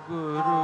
ਗੁਰੂ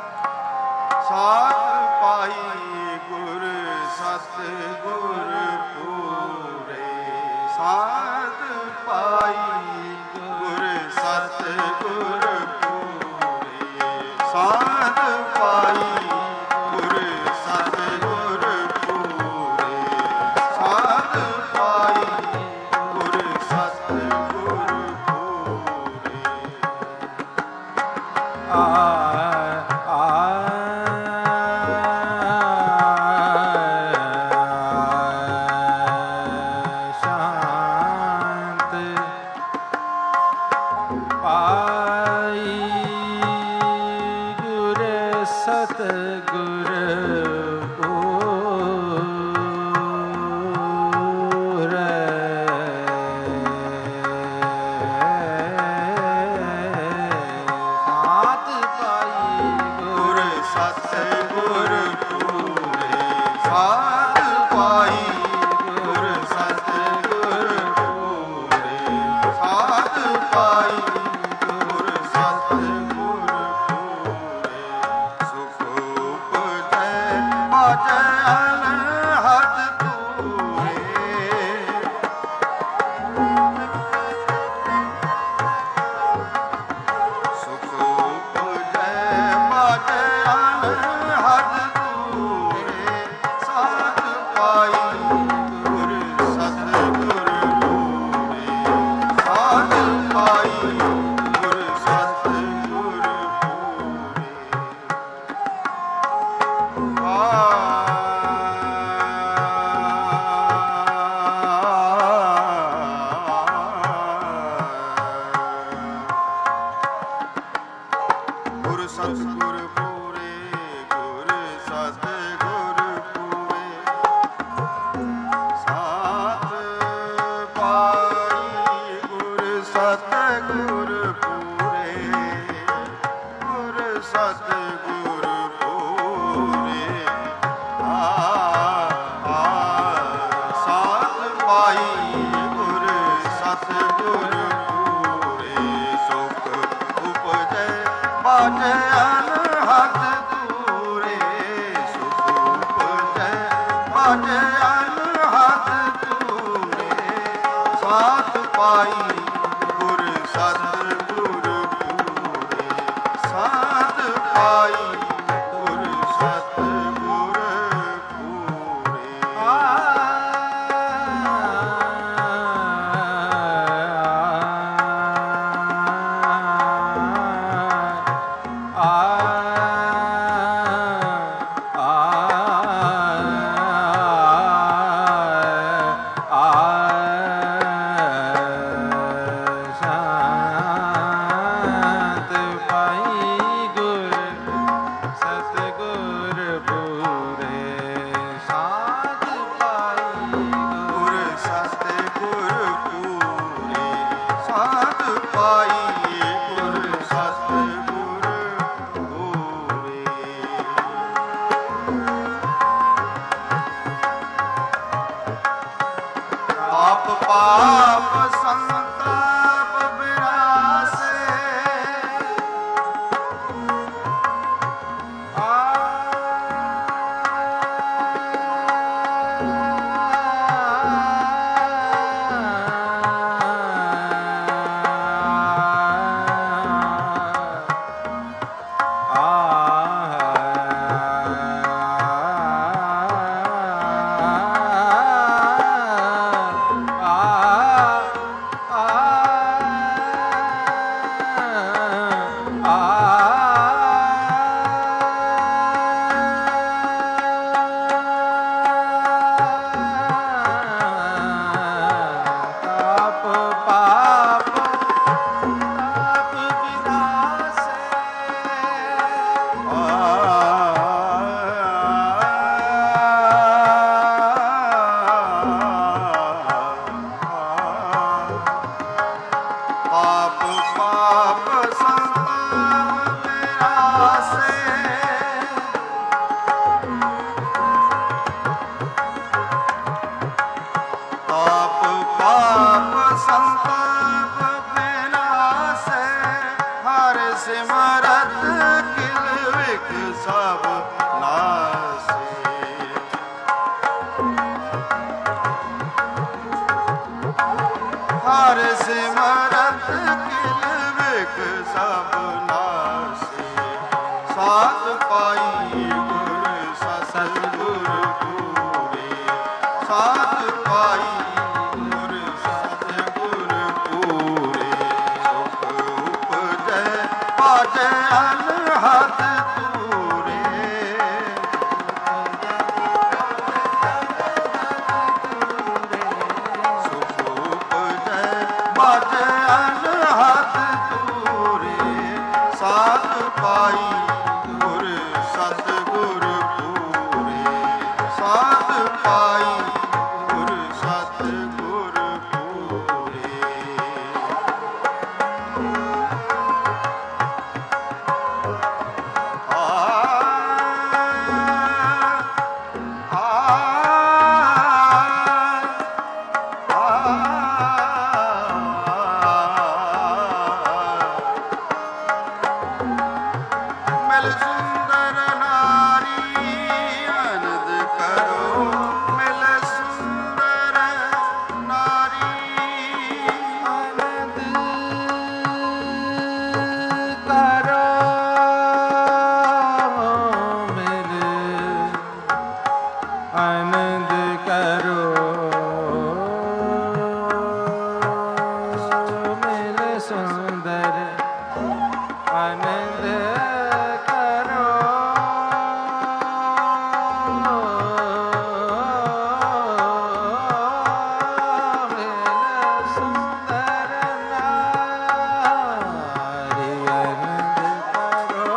ਸਾਧ ਪਾਈ ਗੁਰ ਸਤ ਗੁਰ ਸਾਧ ਪਾਈ ਗੁਰ ਸਤ ਗੁਰ ਪੂਰੇ ਸਾਧ ਪਾਈ ਗੁਰ ਸਤ ਗੁਰ ਪੂਰੇ ਸਾਧ ਪਾਈ ਗੁਰ ਸਤ ਗੁਰ ਪੂਰੇ ਸਾਧ ਪਾਈ ਗੁਰ ਸਤਿਗੁਰ ਪੂਰੇ ਸੁਖ ਉਪਜੈ ਬਾਜੈ ਅਨਹਦ ਤੂਰੇ ਸੁਖ ਉਪਜੈ ਬਾਜੈ ਅਨਹਦ ਤੂਰੇ ਸਾਧ ਪਾਈ ਗੁਰ ਸਤਿਗੁਰ ਪੂਰੇ ਸਾਧ ਪਾਈ ਗੁਰ ਸਤਿਗੁਰ ਪੂਰੇ ਮਿਲ ਸੁੰਦਰ ਨਾਰੀ ਅਨੰਦ ਕਰੋ ਮਿਲ ਸੁੰਦਰ ਨਾਰੀ ਆਨੰਦ ਕਰੋ ਮਿਲ ਆਨੰਦ ਕਰੋ ਮਿਲ ਸੁੰਦਰ ਆਨੰਦ ਕਰੋ ਮਿਲ ਸੁੰਦਰ ਨਾਰੀ ਆਨੰਦ ਕਰੋ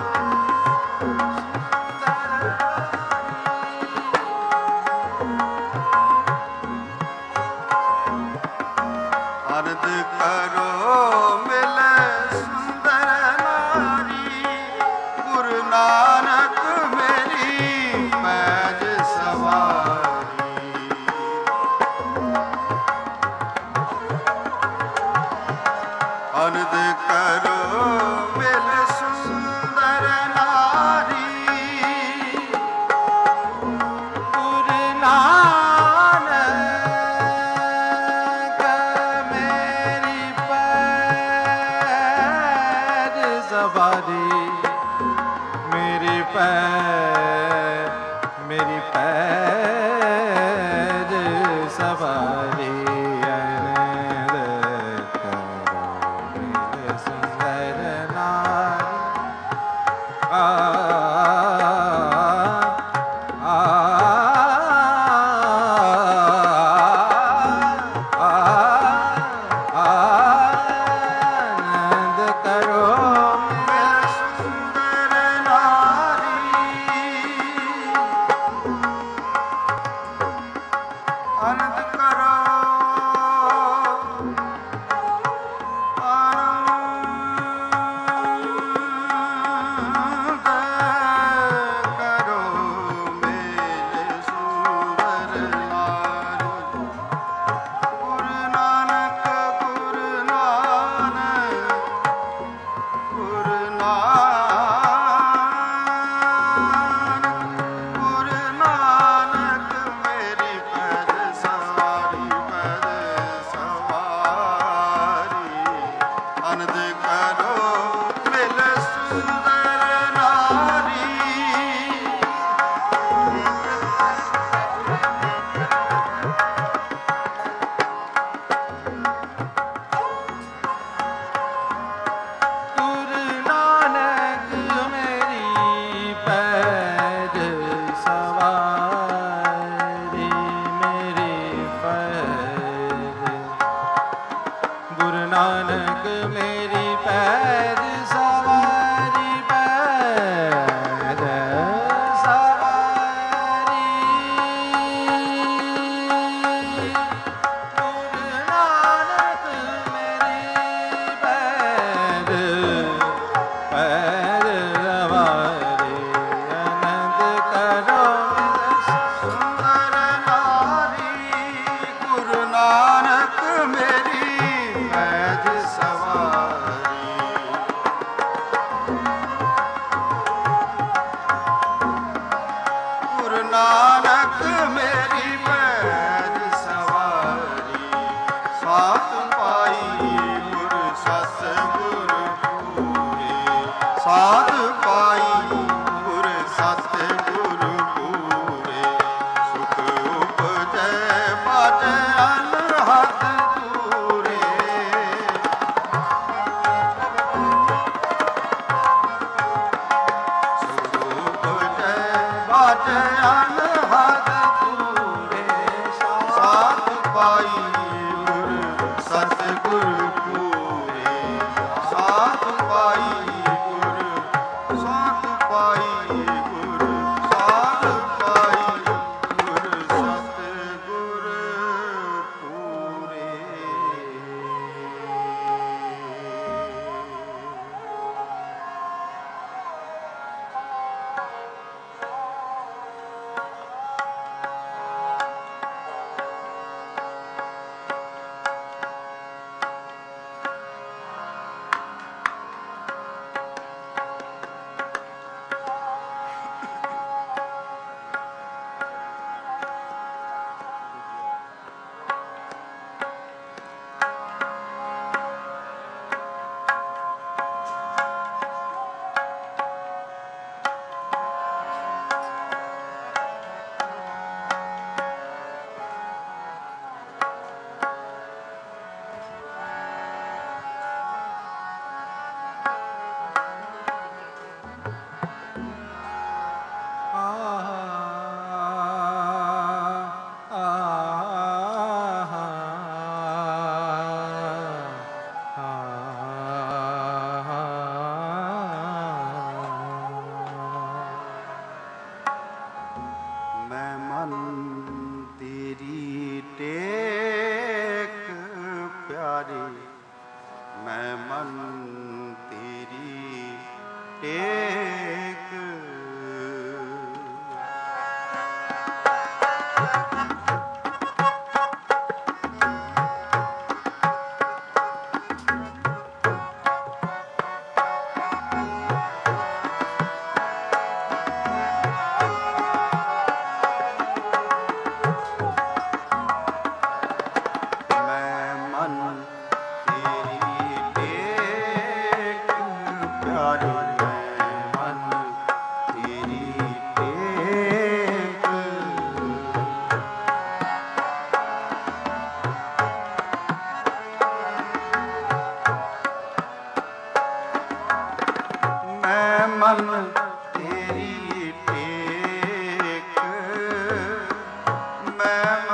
ਅਨੰਦ ਕਰੋ ਮਿਲ ਸੁੰਦਰ ਨਾਰੀ ਗੁਰੂ ਨਾਨਕ ਮੇਰੀ ਪੈਜ ਸਵਾਰੀ ਅਨੰਦ ਕਰੋ ਮਿਲ ਸੁੰਦਰ ਨਾਰੀ ਗੁਰੂ ਨਾਨਕ ਮੇਰੀ ਪੈਜ ਸਵਾਰੀ ਮੇਰੀ ਪੈਜ ਸਵਾਰੀ ਆਨੰਦ ਕਰੋ ਮਿਲ ਸੁੰਦਰ ਨਾਰੀ ਆ ਆਨੰਦ ਕਰੋ ਮਿਲ ਸੁੰਦਰ ਨਾਰੀ ਅਨੰਦ ਕਰੋ ਆਨੰਦ ਕਰੋ ਮਿਲ ਸੁੰਦਰ ਨਾਰੀ ਗੁਰੂ ਨਾਨਕ ਗੁਰੂ ਨਾਨਕ ਗੁਰੂ ਨਾਨਕ ਗੁਰੂ ਨਾਨਕ ਮੇਰੀ ਪੈਜ ਸਵਾਰੀ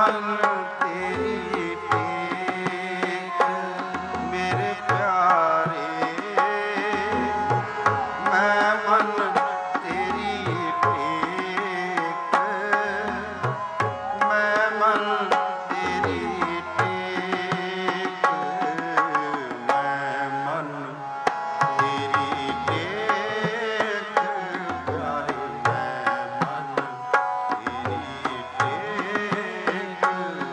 ਮਨ ਤੇਰੀ ਟੇਕ ਮੇਰੇ ਪਿਆਰੇ ਮੈਂ ਮਨ ਤੇਰੀ ਟੇਕ ਮੈਂ ਮਨ ਤੇਰੀ ਟੇਕ ਮੈਂ ਮਨ ਤੇਰੀ ਟੇਕ ਪਿਆਰੇ ਮੈਂ ਮਨ ਤੇਰੀ ਟੇਕ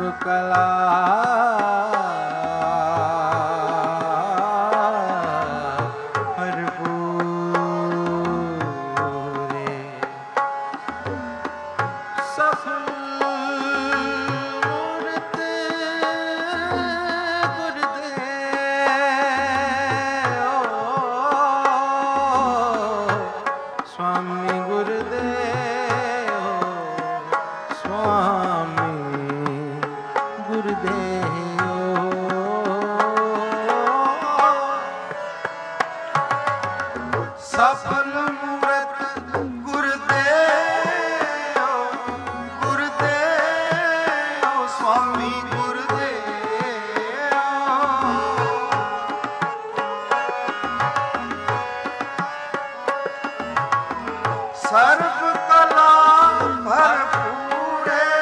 कला भरपूरे सफल मूरत गुरुदेव स्वामी गुरुदेव स्वामी सफल मूरत गुरुदेव गुरुदेव स्वामी गुरुदेव सर्व कला भरपूरे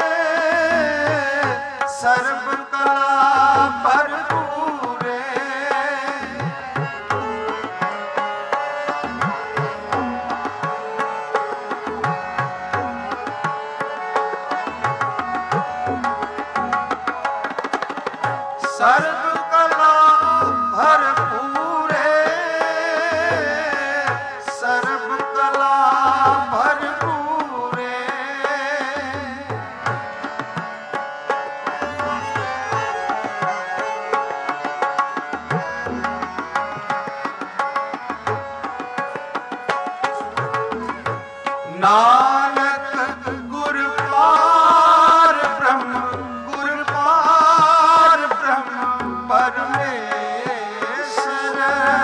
सर्व कला भरपूरे सर्व कला भरपूरे सर्व कला भरपूरे नानक गुर पार ब्रह्म गुर पार ब्रह्म परमेश्वर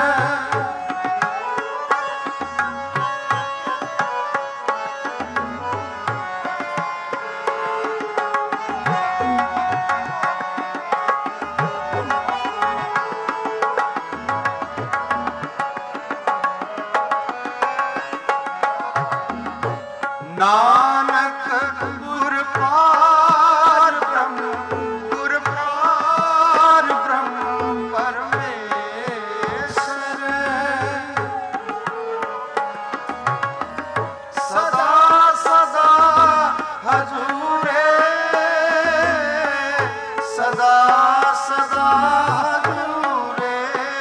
नानक गुर पार ब्रह्म गुर पार ब्रह्म परमेश्वर सदा सदा हजूरे सदा सदा हजूरे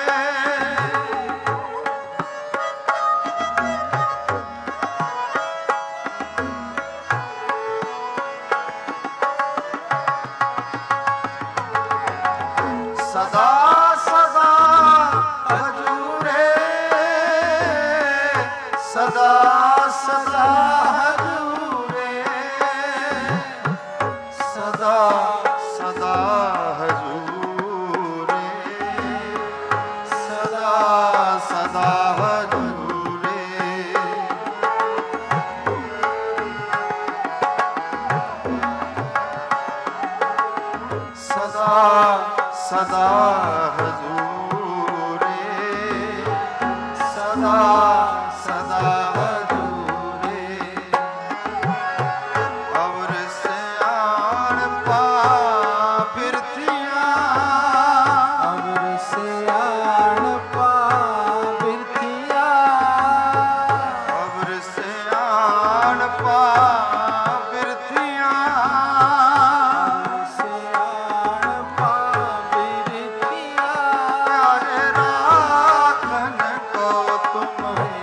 सदा सदा हजूरे सदा सदा हजूरे सदा सदा हजूरे सदा सदा हजूरे सदा सदा हजूरे सदा सदा हजूरे अवर सियाण पा बिरथियां अवर सियाण पा बिरथियां अवर सियाण पा बिरथियां प्यारे राखन को तुम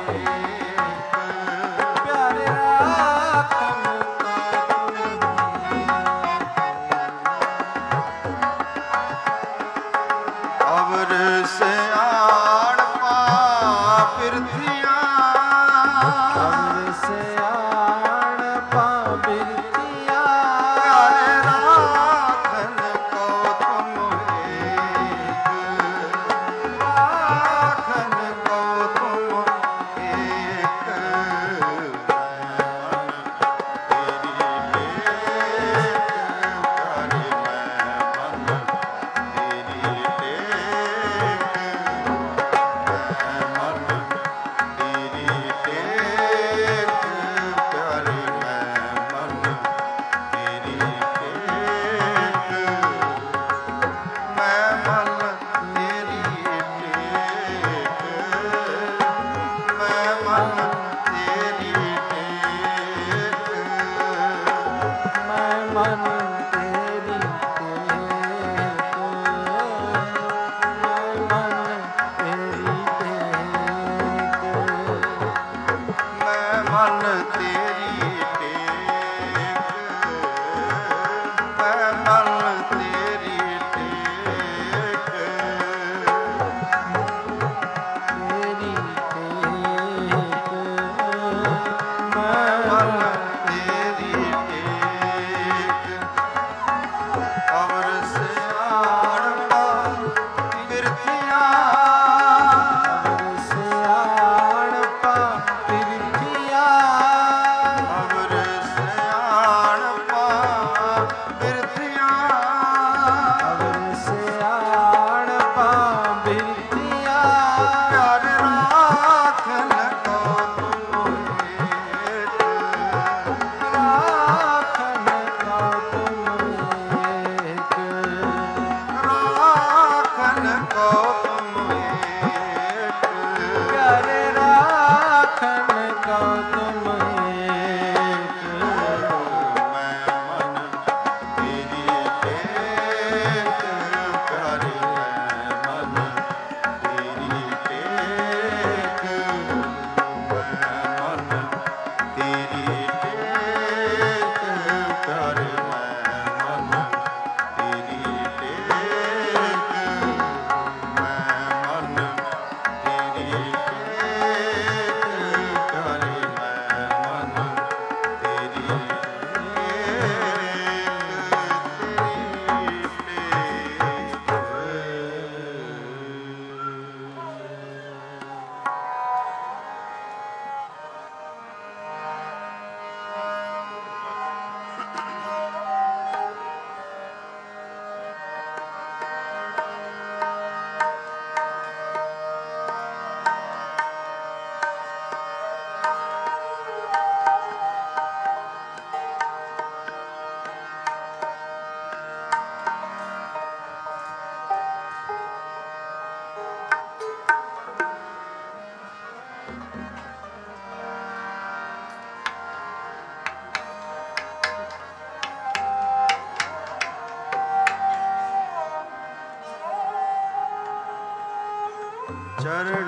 चरण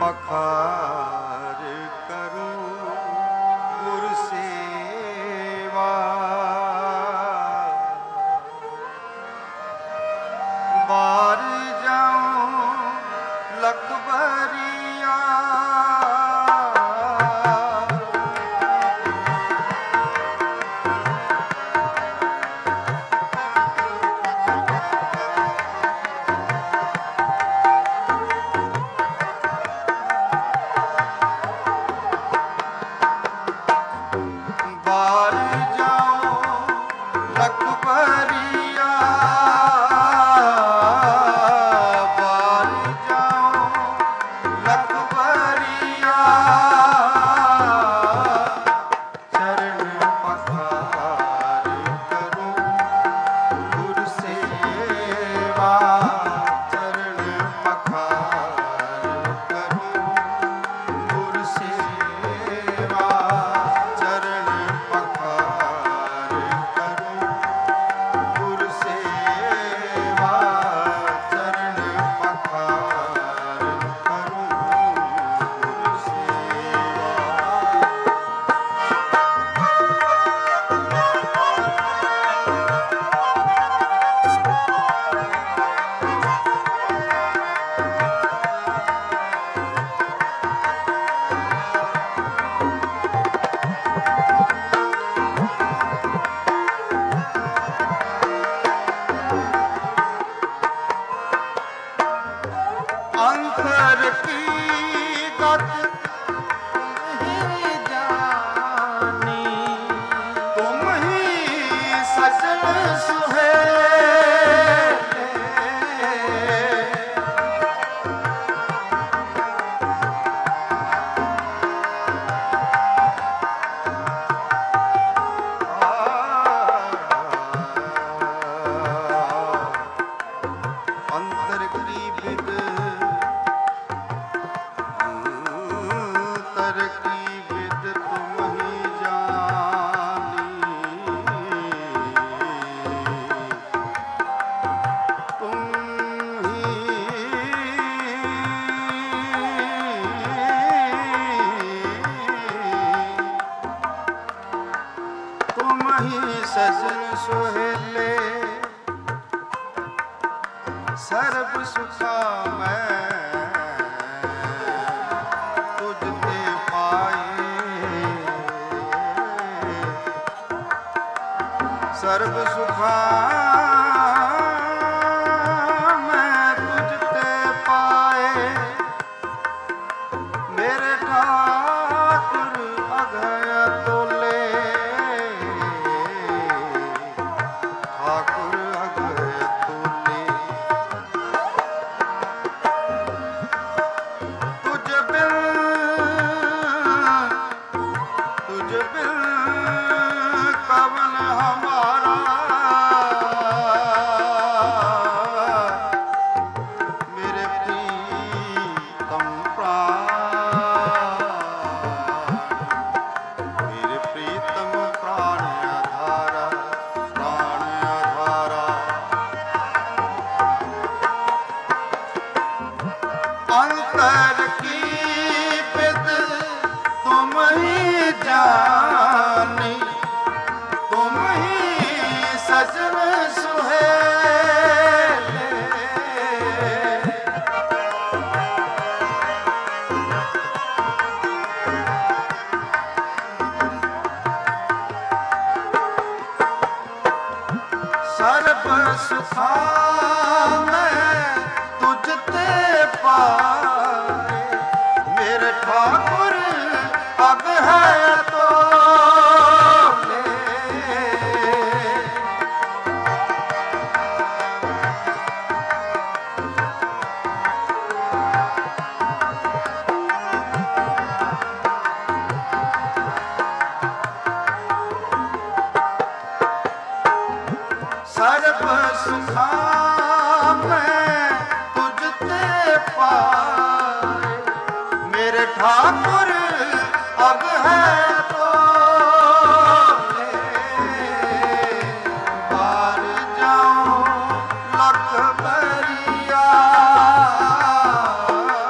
पखार करूं गुर सेवा, बार जाऊं लखबरिया, अंतर की गत नहीं जानी, तुम ही सजन सुहे, अंतर की विद तुम ही जानी, तुम ही सजन सोहेले, सर्व सुखा मैं तुझते पाए, सर्व सुखा मैं तुझते पाए, मेरे ठाकुर अघय तोले, ठाकुर अघय तोले, तुझ बिन कवन हमारा, मेरे प्रीतम प्राण, मेरे प्रीतम प्राण आधारा, प्राण आधारा, अंतर की विद तुम ही जानी, तुम ही सजन सुहेले, सर्व सुखा मैं तुझते पाए, मेरे ठाकुर अब है तो ले, सर्व सुखा मैं तुझते पाए, मेरे ठाकुर अब है तो ले, बार जाऊं लखबरिया,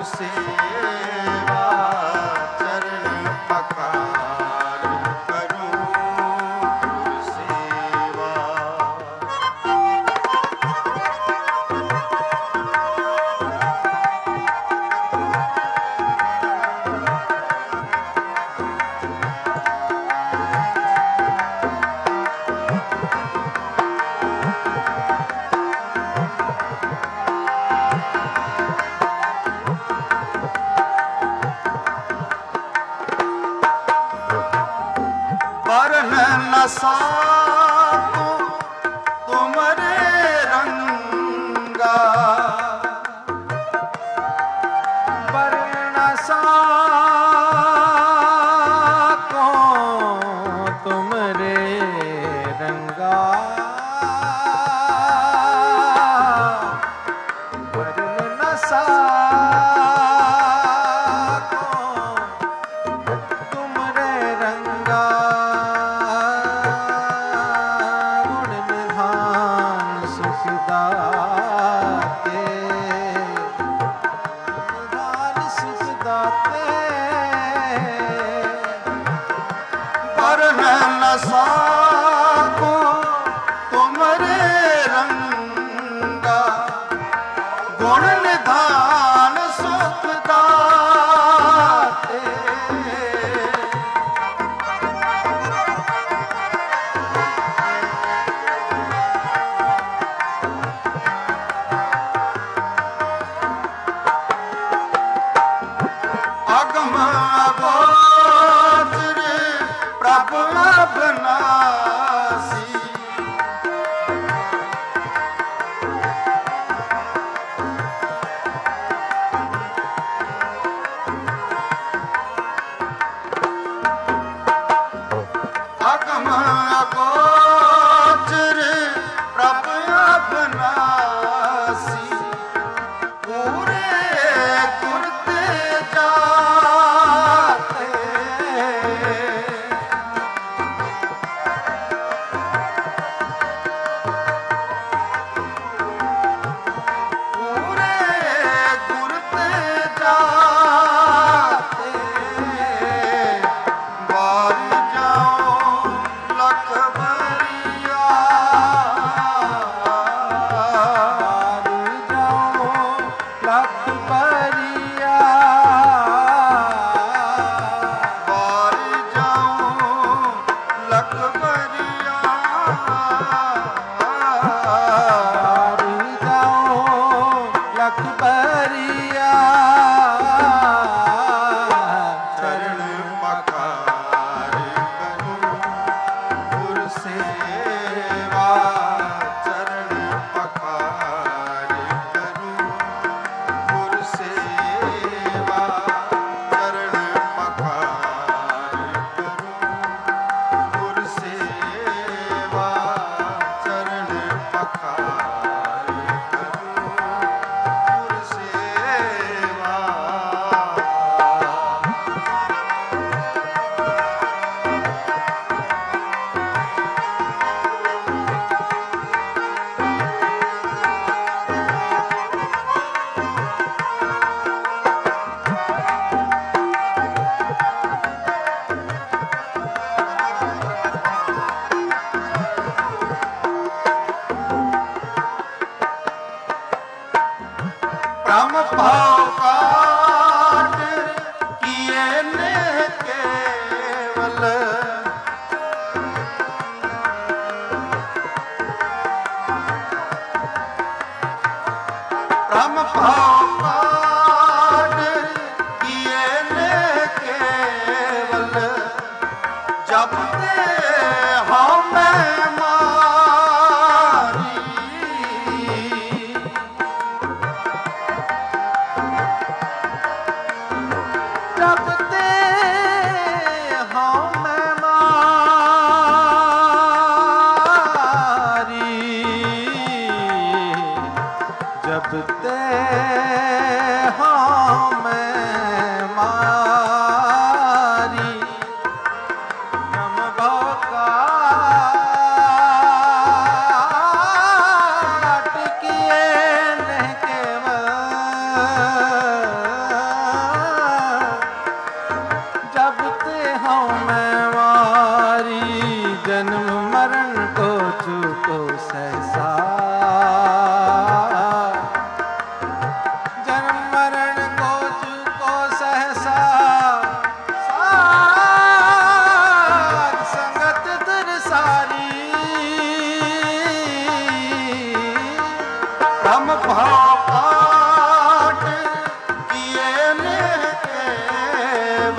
सेवा चरण पकार करूं गुरु सेवा। वर्ण न साको तुमरे रंगा, वर्ण साको तुमरे रंगा, वर्ण न साको तुमरे रंगा, साको तुमरे रंगा, गुण निधान सुख दाते। अगम अगोचर प्रभु अविनाशी, अगम अगोचर प्रभु अविनाशी, पूरे गुर ते जाते। से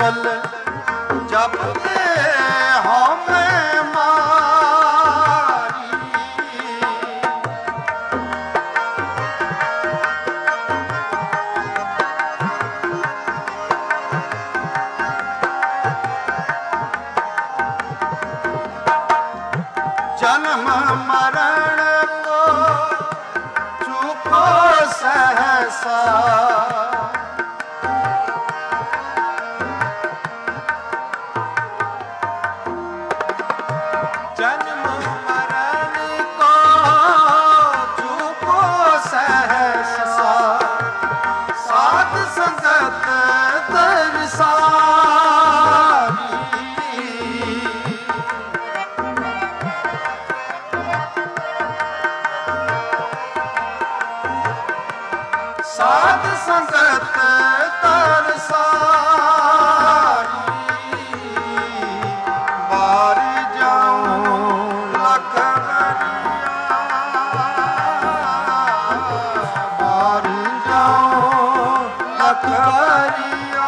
ਕੇਵਲ ਜਪਦੇ ਹਉਮੈ ਮਾਰੀ। ਜਨਮ ਮਰਨ ਕੋ ਚੁਕੋ ਸਹਸਾ। जन्म मरण को ਚੁਕੋ ਸਹਸਾ। ਸਾਧ ਸੰਗਤ ਦਰਸਾਰੀ। ਸਾਧ ਸੰਗਤ ਤਰਸਾਰੀ। ਬਾਰਿ ਜਾਉ ਲਖ ਬਰੀਆ। ਬਾਰਿ ਜਾਉ ਲਖ ਬਰੀਆ।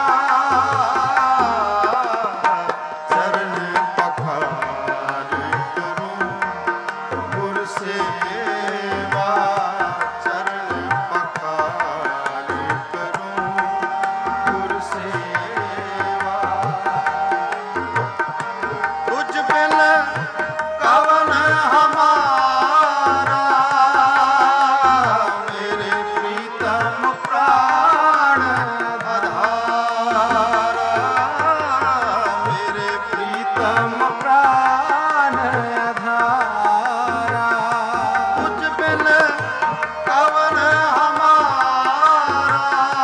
ਚਰਨ ਪਖਾਰਿ ਕਰੂੰ ਗੁਰ ਸੇਵਾ। ਚਰਨ ਪਖਾਰਿ ਕਰੂੰ ਗੁਰ ਸੇਵਾ। ਤੁਝ ਬਿਨ ਕਵਨ ਹਮਾਰਾ। ਮੇਰੇ ਪ੍ਰੀਤਮ ਪ੍ਰਾਣ ਆਧਾਰਾ। ਮੇਰੇ ਪ੍ਰੀਤਮ प्राण आधारा। ਤੁਝ ਬਿਨ ਕਵਨ ਹਮਾਰਾ।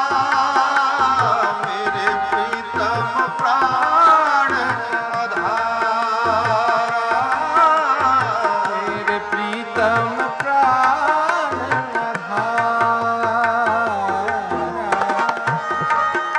ਮੇਰੇ ਪ੍ਰੀਤਮ ਪ੍ਰਾਣ ਆਧਾਰਾ। मेरे प्रीतम प्राण आधारा।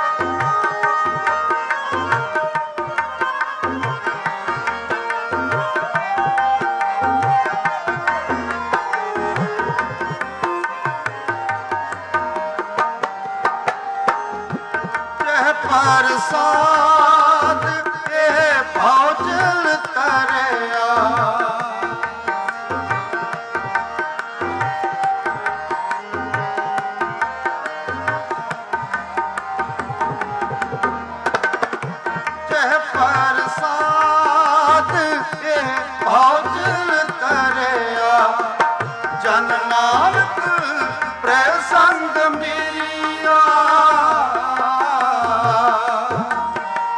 ਜਹ ਪ੍ਰਸਾਦ ਇਹ ਭੌਜਲ ਤਰਿਆ। ਜਹ ਪ੍ਰਸਾਦ ਇਹ ਭੌਜਲ ਤਰਿਆ। ਜਨ ਨਾਨਕ ਪ੍ਰਸੰਗ ਮੀਆ।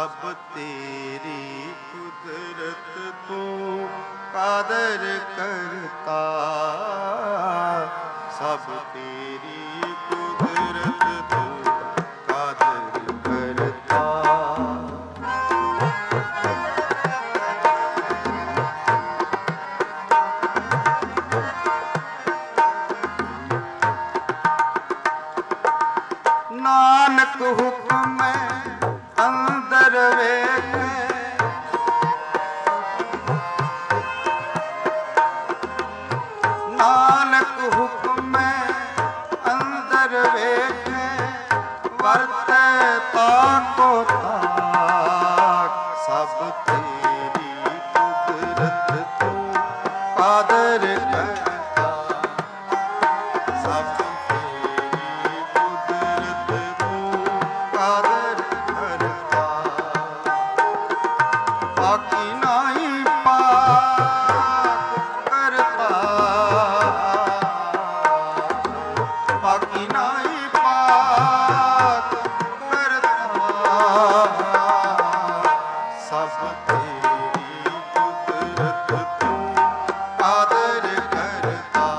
ਸਭ ਤੇਰੀ ਕੁਦਰਤ ਤੂੰ ਕਾਦਰ ਕਰਤਾ, ਸਭ ਤੇਰੀ ਕੁਦਰਤ ਤੂੰ ਕਾਦਰ ਕਰਤਾ। ਨਾਨਕ ਹੁਕਮੈ ਅੰਦਰ ਵੇਖੈ, ਨਾਨਕ ਹੁਕਮੈ ਅੰਦਰ ਵੇਖੈ, ਵਰਤੈ ਤਾਕੋ ਤਾਕ, ਸਭ ਤੇਰੀ ਕੁਦਰਤ ਤੂੰ ਕਾਦਰ ਕਰਤਾ, ਸਭ ਤੇਰੀ ਕੁਦਰਤ ਤੂੰ ਕਾਦਰ ਕਰਤਾ। ਬਾਕੀ ਨਾਹੀ ਪਾਕ ਕਰਤਾ, ਬਾਕੀ ਨਾਹੀ ਪਾਕ ਕਰਤਾ, ਸਭ ਤੇਰੀ ਕੁਦਰਤ ਤੂੰ ਕਾਦਰ ਕਰਤਾ,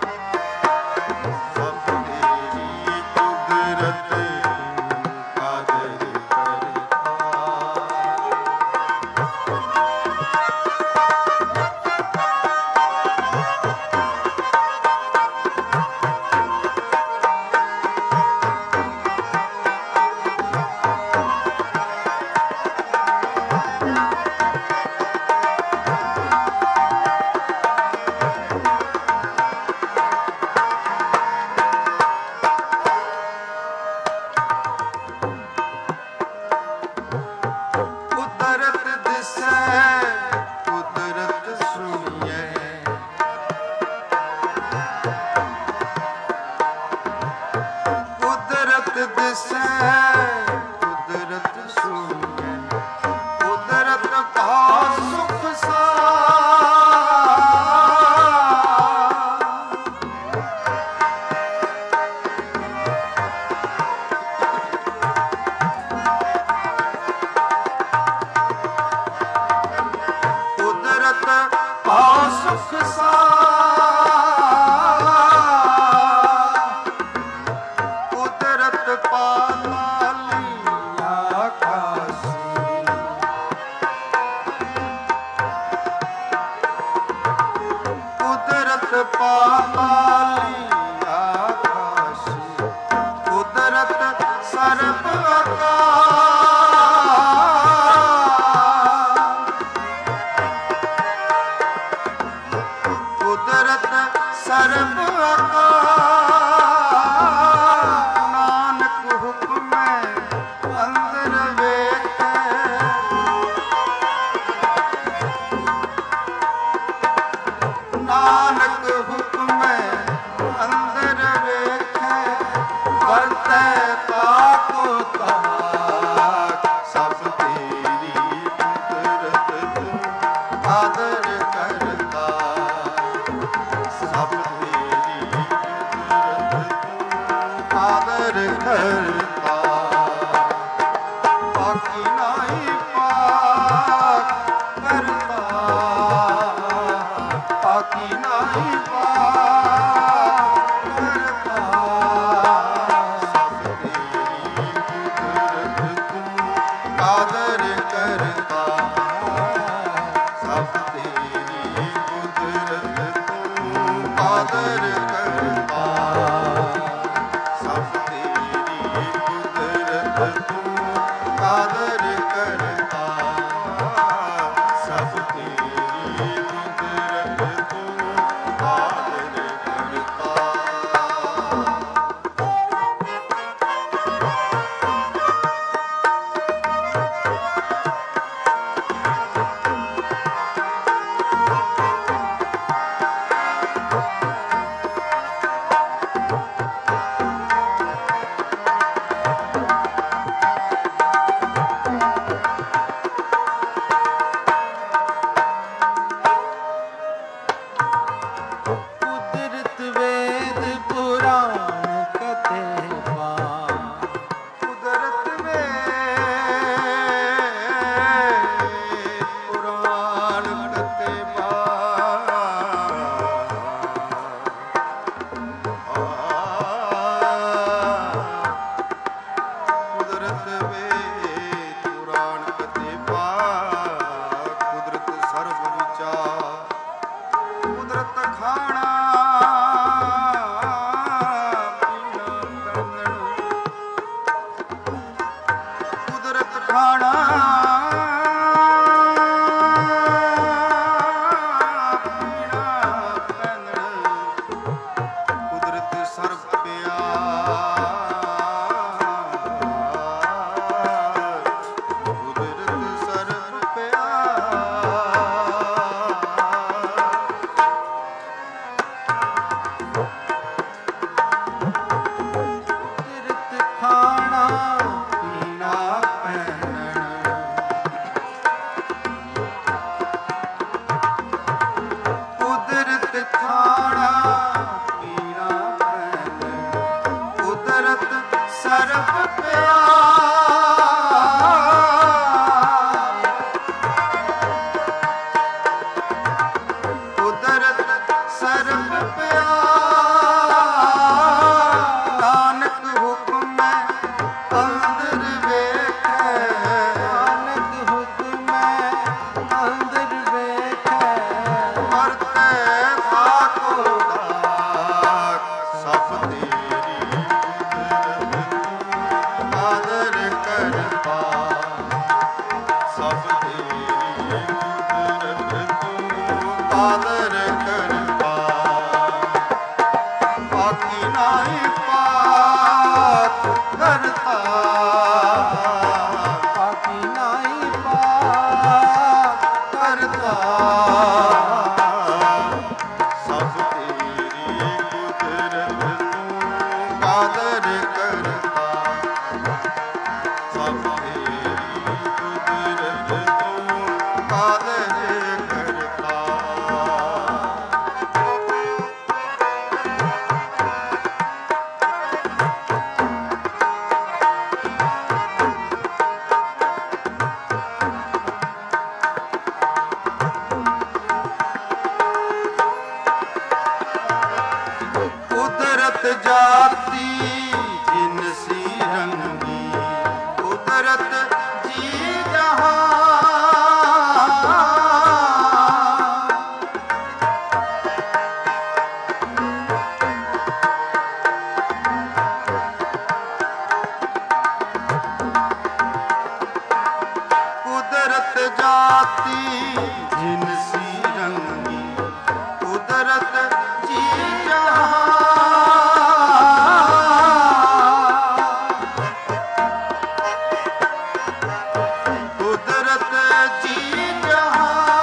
ਸਭ ਤੇਰੀ ਕੁਦਰਤ ਕਾਦਰ ਕਰਤਾ। ਕੁਦਰਤ ਦਿਸੈ ਕੁਦਰਤ ਸੁਣੀਐ, ਕੁਦਰਤ ਦਿਸੈ ਕੁਦਰਤ ਸੁਣੀਐ, ਕੁਦਰਤ ਕਾ ਸੁਖ ਸਾਰ, ਕੁਦਰਤ ਕਾ ਸੁਖ ਸਾਰ, ਕੁਦਰਤ ਪਾਤਾਲੀ ਆਕਾਸੀ, ਕੁਦਰਤ ਪਾਤਾਲੀ ਆਕਾਸੀ, ਕੁਦਰਤ ਸਰਬ ਆਕਾਰ, ਕੁਦਰਤ ਸਰਬ ਆਕਾਰ। ਨਾਨਕ ਹੁਕਮੈ ਅੰਦਰ ਵੇਖੈ, ਨਾਨਕ ਹੁਕਮੈ ਅੰਦਰ ਵੇਖੈ, ਵਰਤੈ ਤਾਕੋ ਤਾਕ, ਸਭ ਤੇਰੀ ਕੁਦਰਤ ਤੂੰ ਕਾਦਰ ਕਰਤਾ, ਸਭ ਤੇਰੀ ਕੁਦਰਤ ਤੂੰ ਕਾਦਰ ਕਰਤਾ। ਬਾਕੀ ਨਾਹੀ ਪਾਕ ਕਰਤਾ, ਬਾਕੀ ਨਾਹੀ ਪਾਕ ਕਰਤਾ, ਸਭ ਤੇਰੀ ਕੁਦਰਤ ਤੂੰ ਕਾਦਰ ਕਰਤਾ, ਸਭ ਤੇਰੀ ਕੁਦਰਤ ਤੂੰ ਕਾਦਰ ਕਰਤਾ, ਸਭ ਤੇਰੀ ਕੁਦਰਤ ਤੂੰ ਕਾਦਰ ਕਰਤਾ, ਸਭ ਤੇਰੀ ਕੁਦਰਤ ਤੂੰ ਕਾਦਰ ਕਰਤਾ। ਕਾਦਰ ਕਰਤਾ ਬਾਕੀ ਨਾਹੀ ਪਾਤ ਕਰਤਾ ਬਾਕੀ ਨਾਹੀ ਪਾਤ ਕਰਤਾ ਸਭ ਤੇਰੀ ਕੁਦਰਤ ਤੂੰ ਕਾਦਰ ਕਰਤਾ ਸਭ ਤੇਰੀ ਕੁਦਰਤ ਤੂੰ ਕਾਦਰ ਕਰਤਾ ਕੁਦਰਤ ਜਾਤੀ ਜਿਨਸੀ ਰੰਗੀ ਕੁਦਰਤ ਜੀ ਜਹਾਂ ਕੁਦਰਤ ਜਾਤੀ ਜਿਨਸੀ ਰੰਗੀ ਕੁਦਰਤ ਜੀ ਜਹਾਂ ਕੁਦਰਤ ਜੀ ਜਹਾਂ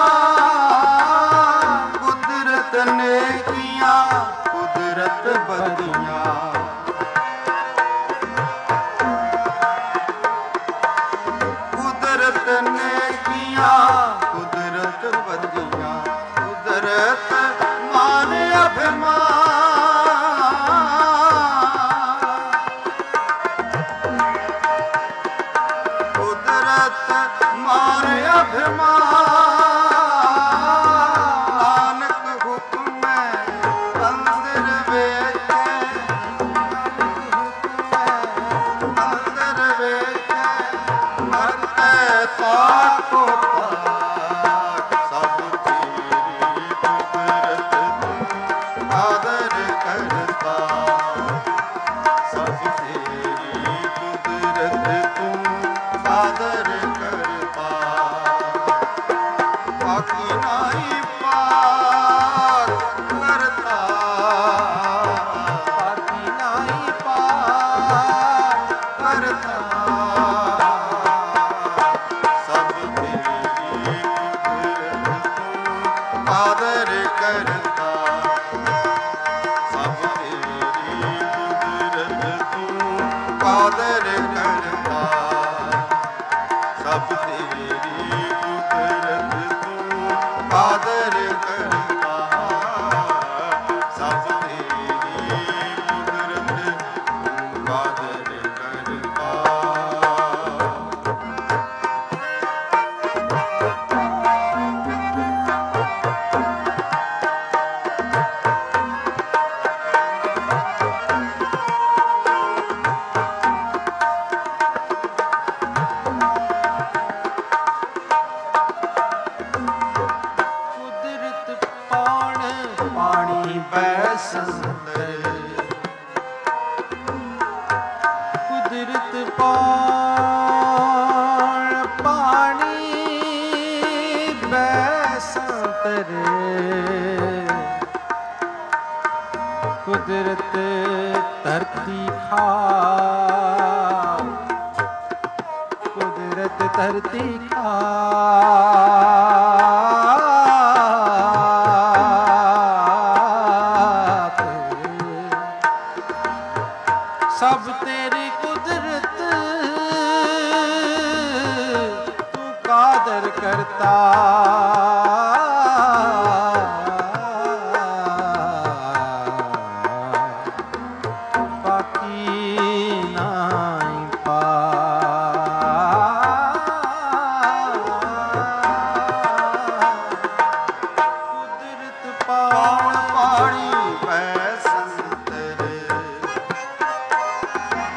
ਕੁਦਰਤ ਨੇਕੀਆਂ ਕੁਦਰਤ ਬਦੀਆਂ ਕੁਦਰਤ ਨੇਕੀਆਂ ਕੁਦਰਤ ਬਦੀਆਂ ਕੁਦਰਤ ਮਾਨ ਅਭਿਮਾਨ ਕੁਦਰਤ ਮਾਨ ਅਭਿਮਾਨ ਨਾਨਕ ਹੁਕਮੈ ਅੰਦਰ ਵੇਖੈ ਅੰਦਰ ਵੇਖੈ ਮਰਤੈ ਪਾਕੋ ਪਾਕ ਸਭ ਤੇਰੀ ਕੁਦਰਤ ਤੂੰ ਕਾਦਰ ਕਰਤਾ ਸਭ ਤੇਰੀ ਕੁਦਰਤ ਤੂੰ ਕਾਦਰ ਕਰਤਾ ਬਾਕੀ ਨਾਹੀ ਪਾਰ ਕਰਤਾ ਬਾਕੀ ਨਾਹੀ ਪਾਤ ਕਰਤਾ ਸਭ ਤੇਰੀ ਕੁਦਰਤ ਤੂੰ ਕਾਦਰ ਕਰਤਾ ਸਭ ਤੇਰੀ ਕੁਦਰਤ ਤੂੰ ਕਾਦਰ ਕਰਤਾ ਸਭ ਤੇਰੀ ਕੁਦਰਤ ਤੂੰ ਕਾਦਰ ਕਰਤਾ ਸਭ ਤੇਰੀ ਕੁਦਰਤ ਤੂੰ ਕਾਦਰ ਕਰਤਾ ਕੁਦਰਤ ਪਾਣ ਪਾਣੀ ਬੈਸੰਦਰ ਕੁਦਰਤ ਪਾਣ ਪਾਣੀ ਬੈਸੰਦਰ ਕੁਦਰਤ ਧਰਤੀ ਖਾ ਕੁਦਰਤ ਧਰਤੀ ਖਾਕ ਸਭ ਤੇਰੀ ਕੁਦਰਤ ਤੂੰ ਕਾਦਰ ਕਰਤਾ ਬਾਕੀ ਨਾਹੀ ਕੁਦਰਤ ਪਾਣ ਪਾਣ ਪਾਣੀ ਬੈਸੰਤਰ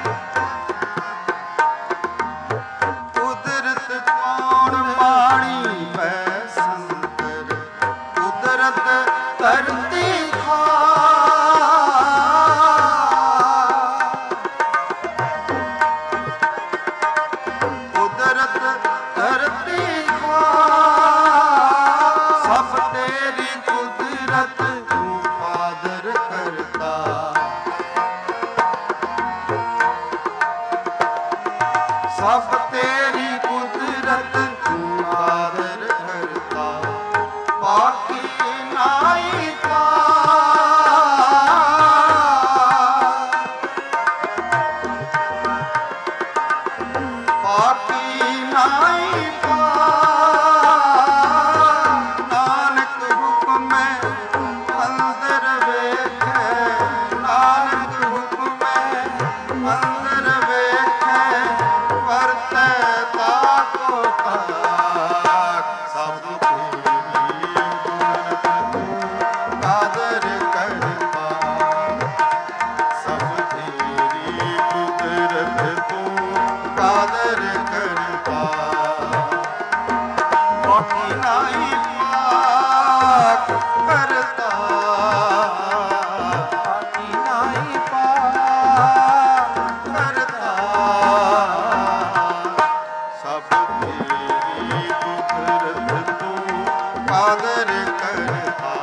कादर करता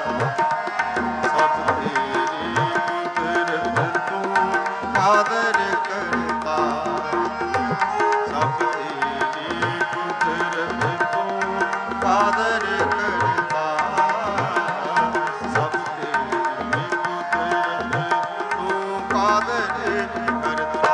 सब तेरी कुदरत तू कादर करता सब तेरी कुदरत तू कादर करता सब तेरी कुदरत तू कादर करता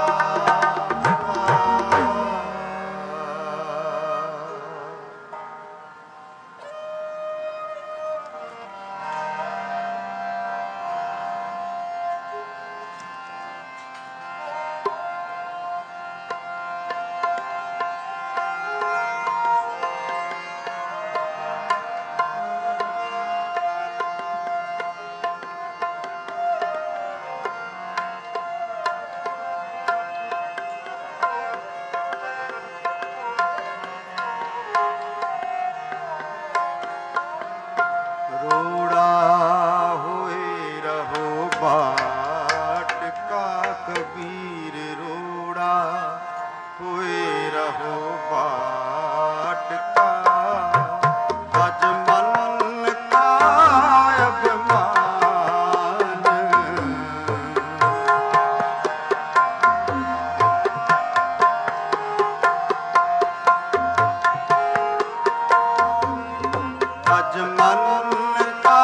रोड़ा होए रहो बाट का कबीर रोड़ा होए रहो बाट का अज मन का अभिमान अज मन का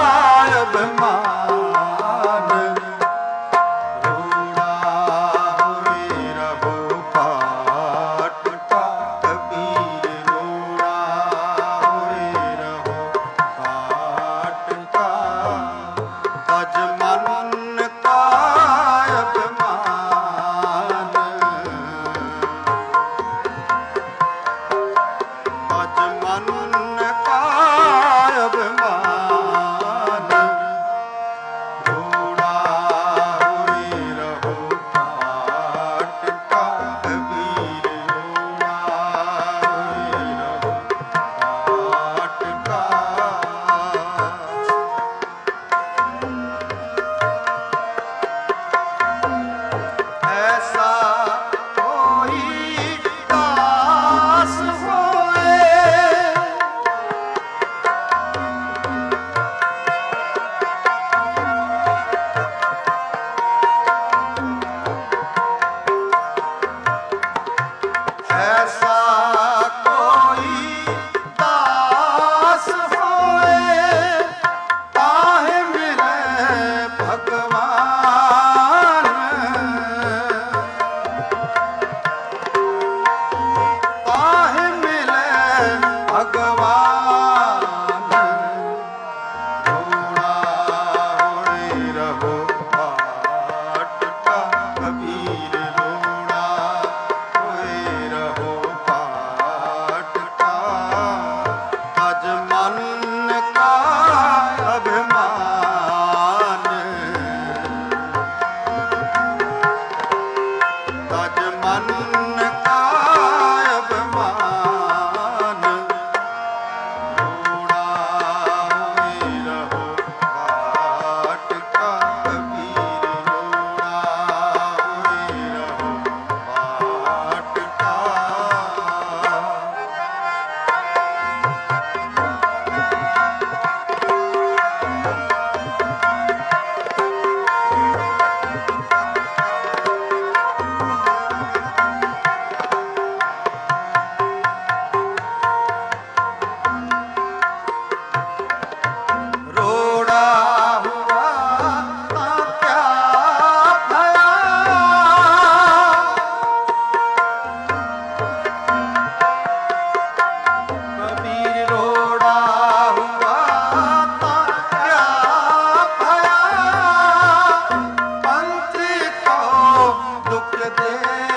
अभिमान रोड़ा होए रहो बाट का कबीर रोड़ा होए रहो बाट का अज मन का अभिमान अज मन का अभिमान रोड़ा होए रहो बाट का कबीर रोड़ा होए रहो बाट का ऐसा कोई दास होए ऐसा कोई दास होए ताहे मिले भगवान ताहे मिले भगवान रोड़ा होए रहो बाट का कबीर रोड़ा होए रहो बाट का अज मन का अभिमान अज मन का अभिमान रोड़ा होए रहो बाट का कबीर रोड़ा होए रहो बाट का रोड़ा हुआ ता क्या भया कबीर रोड़ा हुआ ता क्या भया पंथ को दुख दे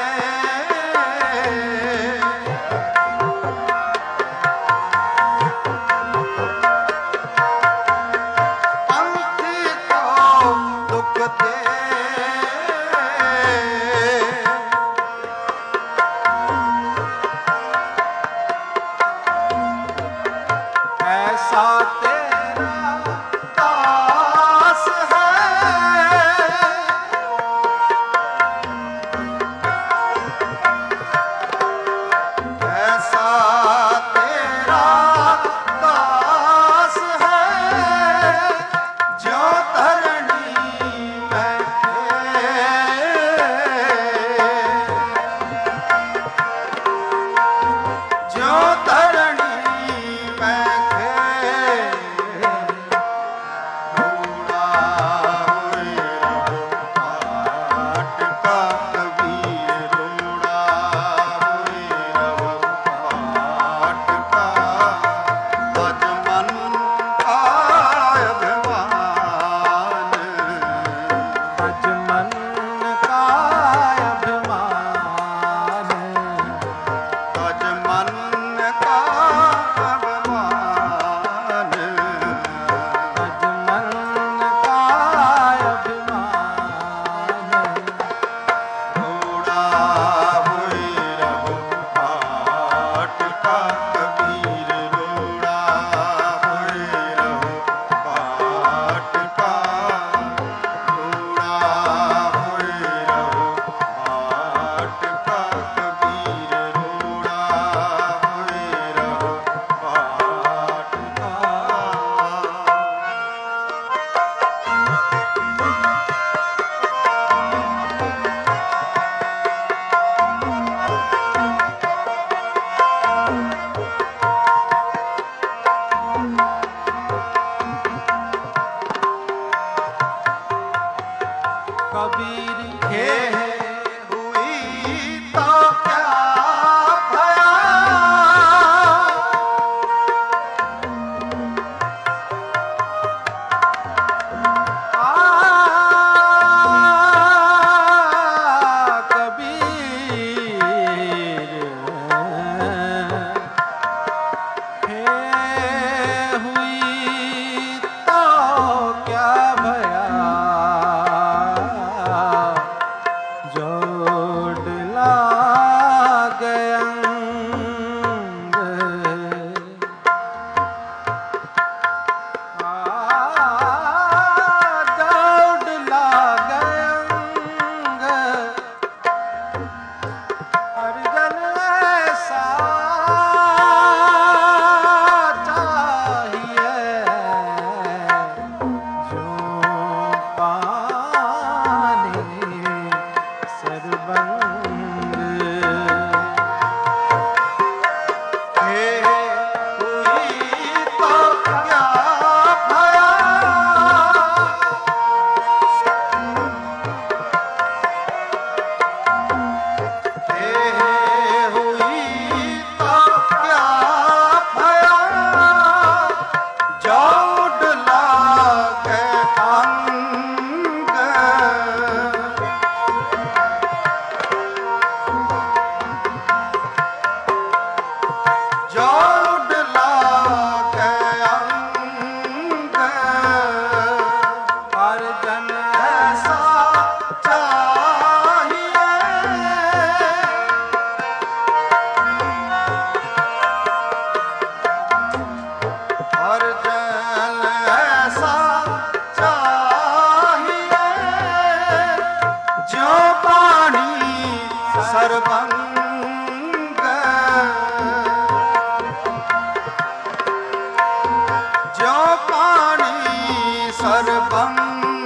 पंथ को दुख दे ऐसा तेरा दास है ऐसा तेरा दास ਹਰ ਜਨ ਐਸਾ ਚਾਹੀਏ ਜਿਉ ਪਾਣੀ ਸਰਬੰਗ ਜਿਉ ਪਾਣੀ ਸਰਬੰਗ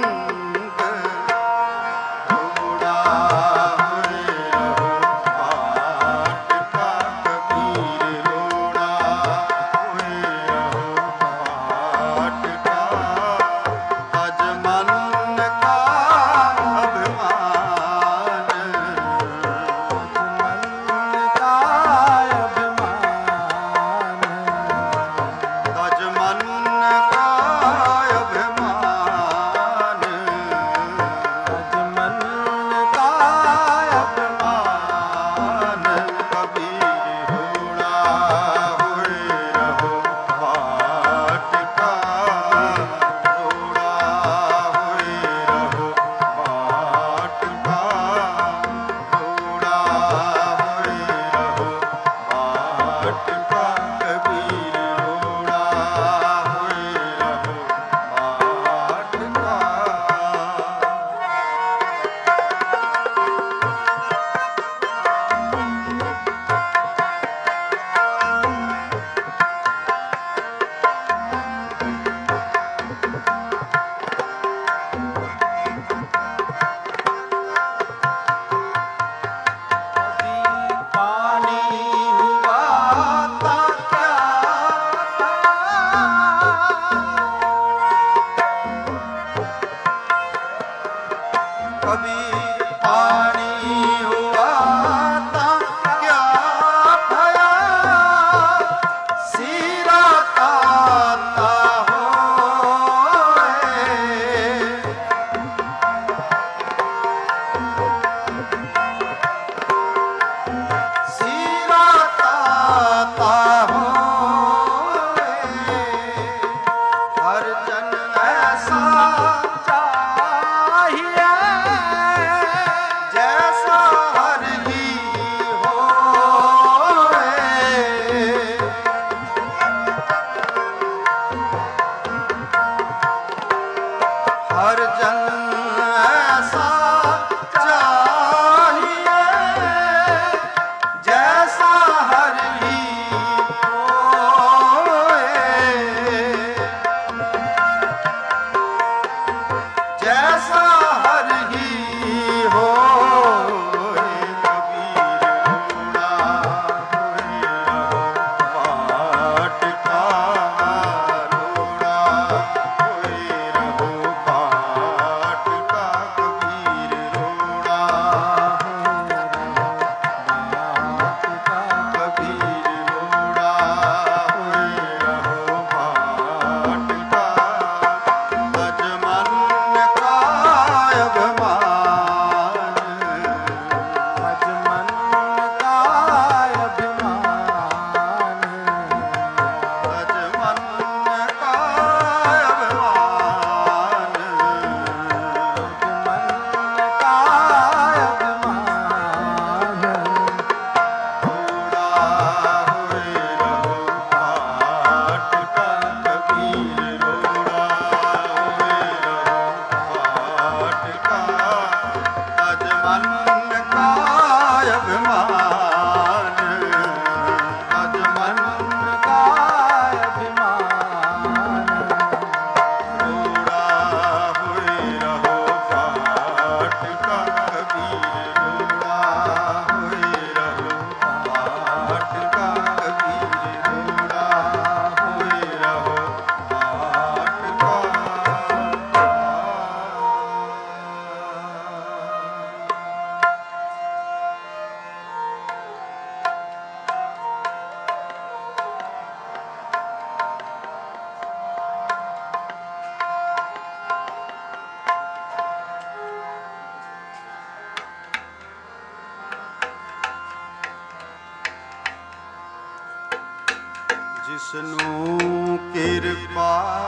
ਜਿਸਨੂੰ ਕਿਰਪਾ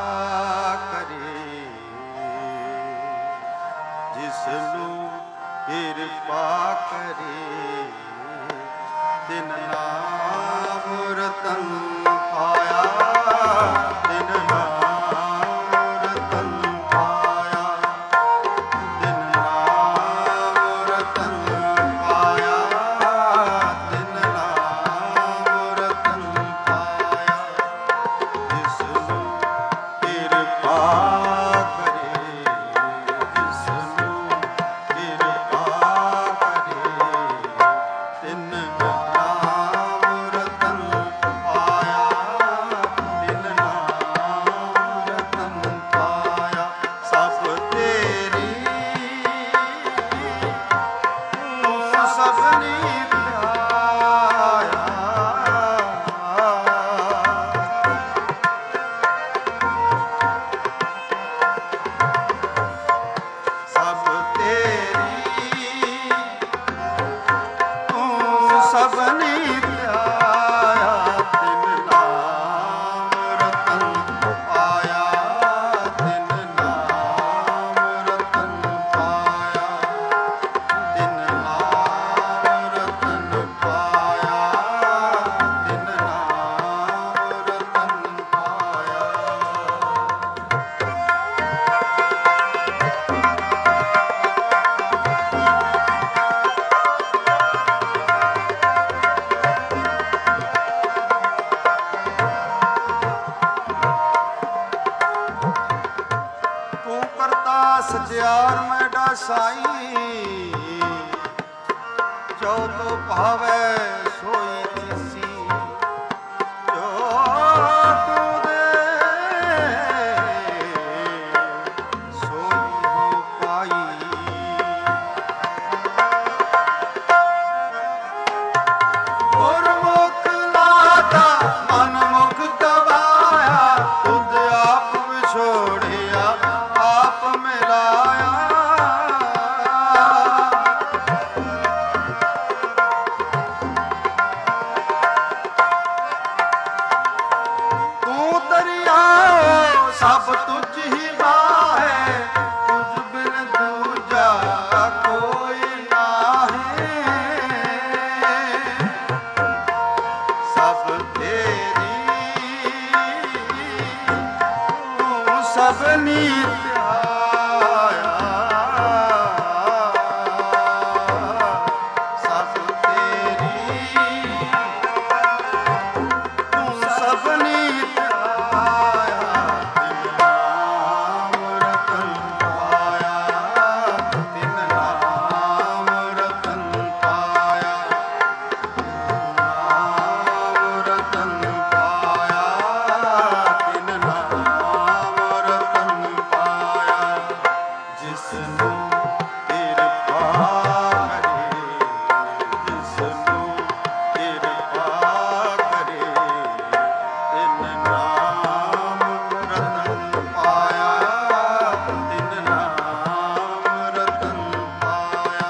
ਕਰੇ, ਜਿਸਨੂੰ ਕਿਰਪਾ ਕਰੇ, ਤਿਨ ਨਾਮ ਰਤਨ ਪਾਇਆ, ਤਿਨ ਸਚਿਆਰ ਮੈਡਾ ਸਾਈ, ਜੋ ਤੋ ਭਾਵੈ ਸੋਈ ਤਿਸੀ, ਜੋ ਤੂੰ ਦੇ ਸੋਈ ਹੋ ਪਾਈ। ਗੁਰਮੁਖ ਲਾਤਾ ਮਨ ਮੁਖ ਗਵਾਇਆ, ਤੁਧ ਆਪ ਵਿਛੋੜਿਆ ਆਪ ਮਿਲਾਇਆ। ਤੂੰ ਦਰਿਆ ਸਭ ਤੁਝ ਹੀ ਬਾਹੈ, ਤੁਝ ਬਿਨ ਦੂਜਾ ਕੋਈ ਨਾਹੀਂ। ਸਭ ਤੇਰੀ ਤੂੰ ਸਭਨੀ ਧਿਆਇਆ, ਸਭ ਤੇਰੀ ਤੂੰ ਸਭਨੀ ਧਿਆਇਆ। ਤਿਨ ਨਾਮ ਰਤਨ ਪਾਇਆ, ਤਿਨ ਨਾਮ ਰਤਨ ਪਾਇਆ, ਨਾਮ ਰਤਨ ਪਾਇਆ, ਤਿਨ ਨਾਮ ਰਤਨ ਪਾਇਆ। ਜਿਸਨੂੰ ਕਿਰਪਾ ਕਰੇ, ਜਿਸਨੂੰ ਕਿਰਪਾ ਕਰੇ, ਤਿਨ ਨਾਮ ਰਤਨ ਪਾਇਆ, ਤਿਨ ਨਾਮ ਰਤਨ ਪਾਇਆ,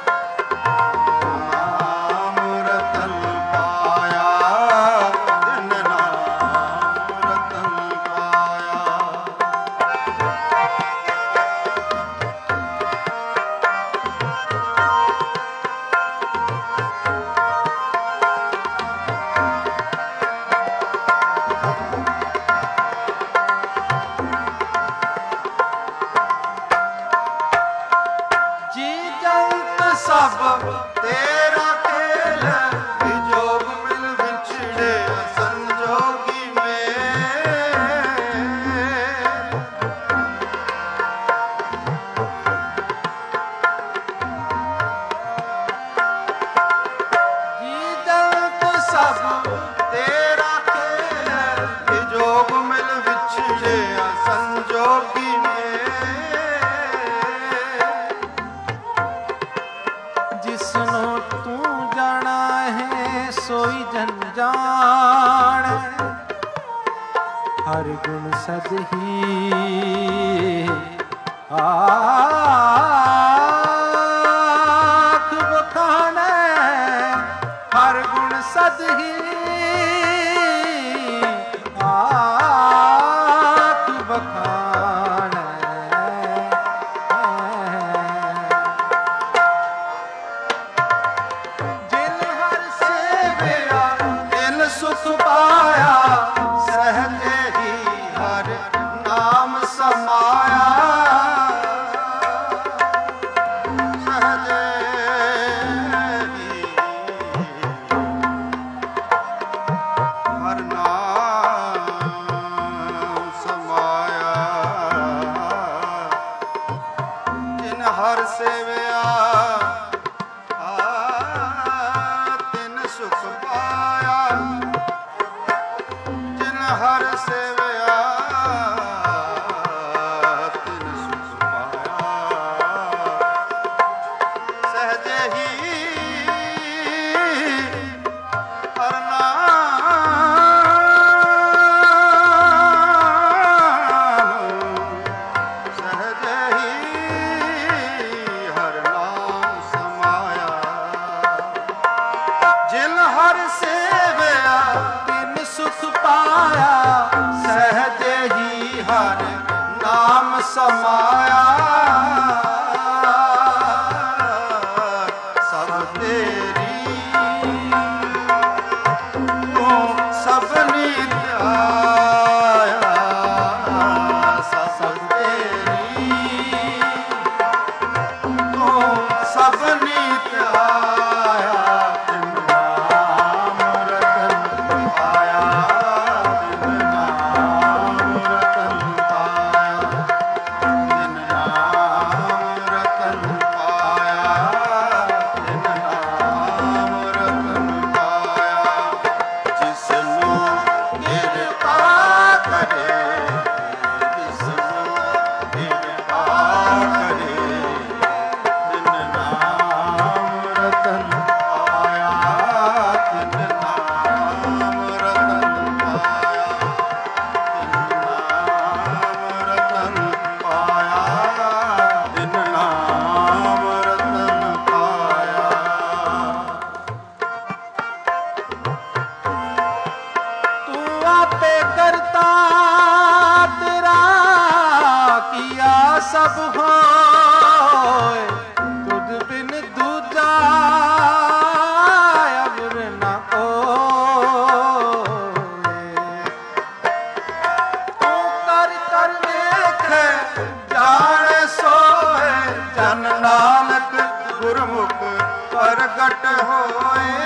ਨਾਮ ਰਤਨ ਪਾਇਆ, ਤਿਨ ਨਾਮ ਰਤਨ ਪਾਇਆ। ਜੀ ਜੰਤ ਸਭ ਤੇਰਾ ਖੇਲ, ਵਿਜੋਗ ਮਿਲ ਵਿਛੜੇ ਸੰਜੋਗੀ ਮੇਲ। ਜੀ ਜੰਤ ਸਭ ਤੇਰਾ ਖੇਲ, ਵਿਜੋਗ ਮਿਲ ਵਿਛੜੇ ਸੰਜੋਗੀ ਮੇਲ। ਜਿਸਨੂੰ ਤੂੰ ਜਾਣਾ ਹੈ ਸੋਈ ਜਨ ਜਾਣੈ, ਹਰ ਗੁਣ ਸਦਹੀ ਆਖ ਬਖਾਣੈ, ਹਰ ਗੁਣ ਸਦਹੀ ਆਖ ਬਖਾਣੈ। ਜਿਨ ਹਰ ਸੇਵਿਆ ਤਿਨ ਸੁਖ ਪਾਇਆ, ਸਹਜੇ ਹੀ ਹਰ ਨਾਮ ਸਮਾਇਆ। ਸਹਜੇ ਹੀ ਹਰ ਨਾਮ ਸਮਾਇਆ। ਜਿਨ ਹਰ ਸੇਵਿਆ ਤਿਨ ਸੁਖ ਪਾਇਆ, ਜਿਨ ਹਰ ਸੇਵਿਆ ਤਿਨ ਸੁਖ ਪਾਇਆ। ਸਹਜੇ ਹੀ ਹਰ ਨਾਮ ਸਹਜੇ ਹੀ ਹਰ ਨਾਮ ਸਮਾਇਆ। ਜਿਨ ਹਰ ਸੇਵਿਆ ਤਿਨ ਸੁਖ ਪਾਇਆ, ਸਹਜੇ ਹੀ ਹਰ ਨਾਮ ਸਮਾਇਆ। ਸਭ ਤੇਰੀ ਤੂੰ ਸਭਨੀ ਧਿਆਇਆ, ਸਭ ਤੇਰੀ ਤੂੰ ਸਭਨੀ ਧਿਆਇਆ। ਤਿਨ ਨਾਮ ਰਤਨ ਪਾਇਆ, ਤਿਨ ਨਾਮ ਰਤਨ ਪਾਇਆ, ਤਿਨ ਨਾਮ ਪ੍ਰਗਟ ਹੋਏ।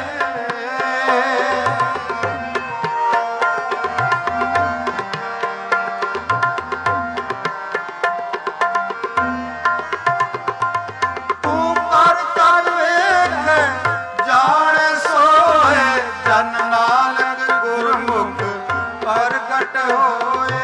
ਤੂੰ ਕਰ ਕਰ ਵੇਖੇ ਜਾਣੇ ਸੋਏ, ਜਨ ਨਾਨਕ ਗੁਰਮੁਖ ਪ੍ਰਗਟ ਹੋਏ।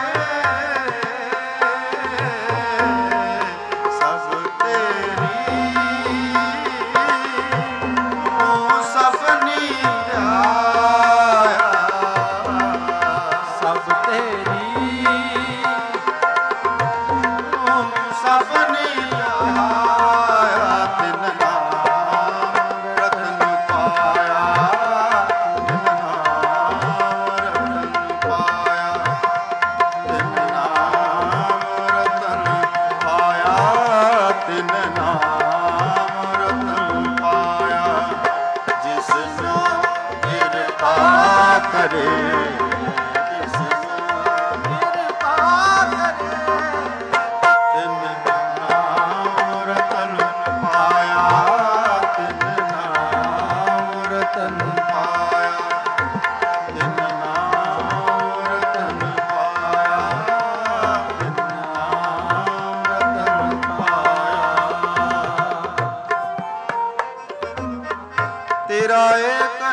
ਤੇਰਾ ਏਕ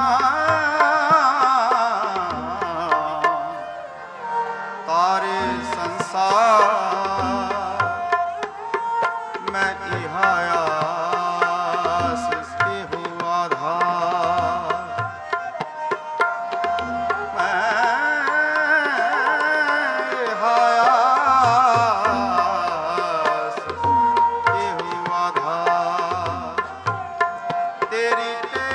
ਨਾਮ ਤਾਰੇ ਸੰਸਾਰ, ਮੈਂ ਇਹਾ ਆਸ ਇਹੋ ਆਧਾਰ, ਮੈਂ ਇਹਾ ਆਸ ਇਹੋ ਆਧਾਰ। ਤੇਰੀ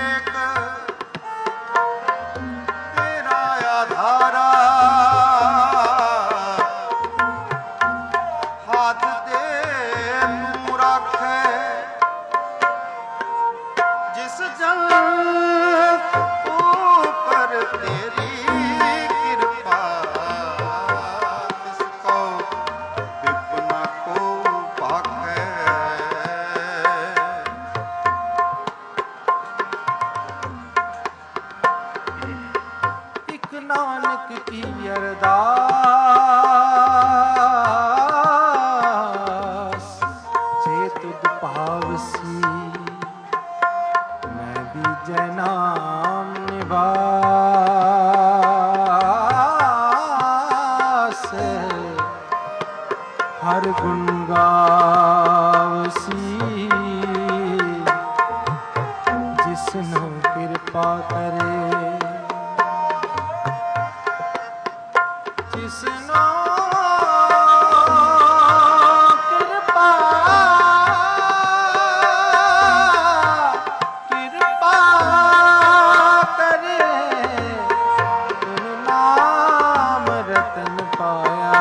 ਨਾਨਕ ਕੀ ਅਰਦਾਸ, ਜੇ ਤੁਧ ਭਾਵਸੀ ਮੈਂ ਬੀਜੈ ਨਾਮ ਨਿਵਾਸ। ਹਰ ਗੁਣ ਗਾਵਸੀ ਜਿਸਨੂੰ ਕਿਰਪਾ ਕਰੇ, ਜਿਸਨੂੰ ਕਿਰਪਾ ਕਰੇ, ਤੁਮ ਨਾਮ ਰਤਨ ਪਾਇਆ।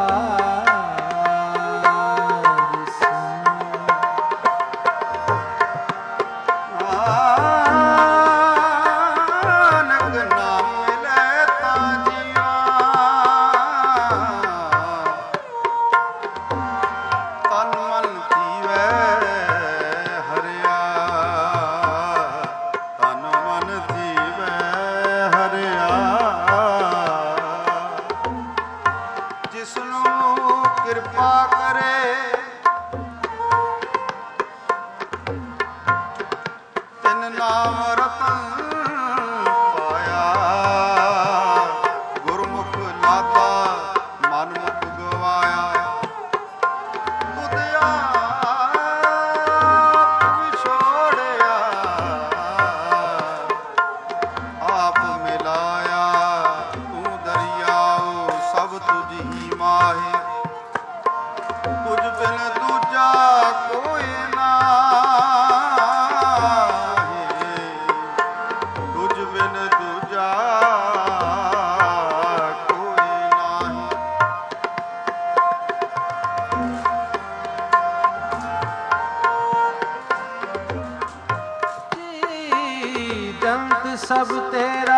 ਸਭ ਤੇਰਾ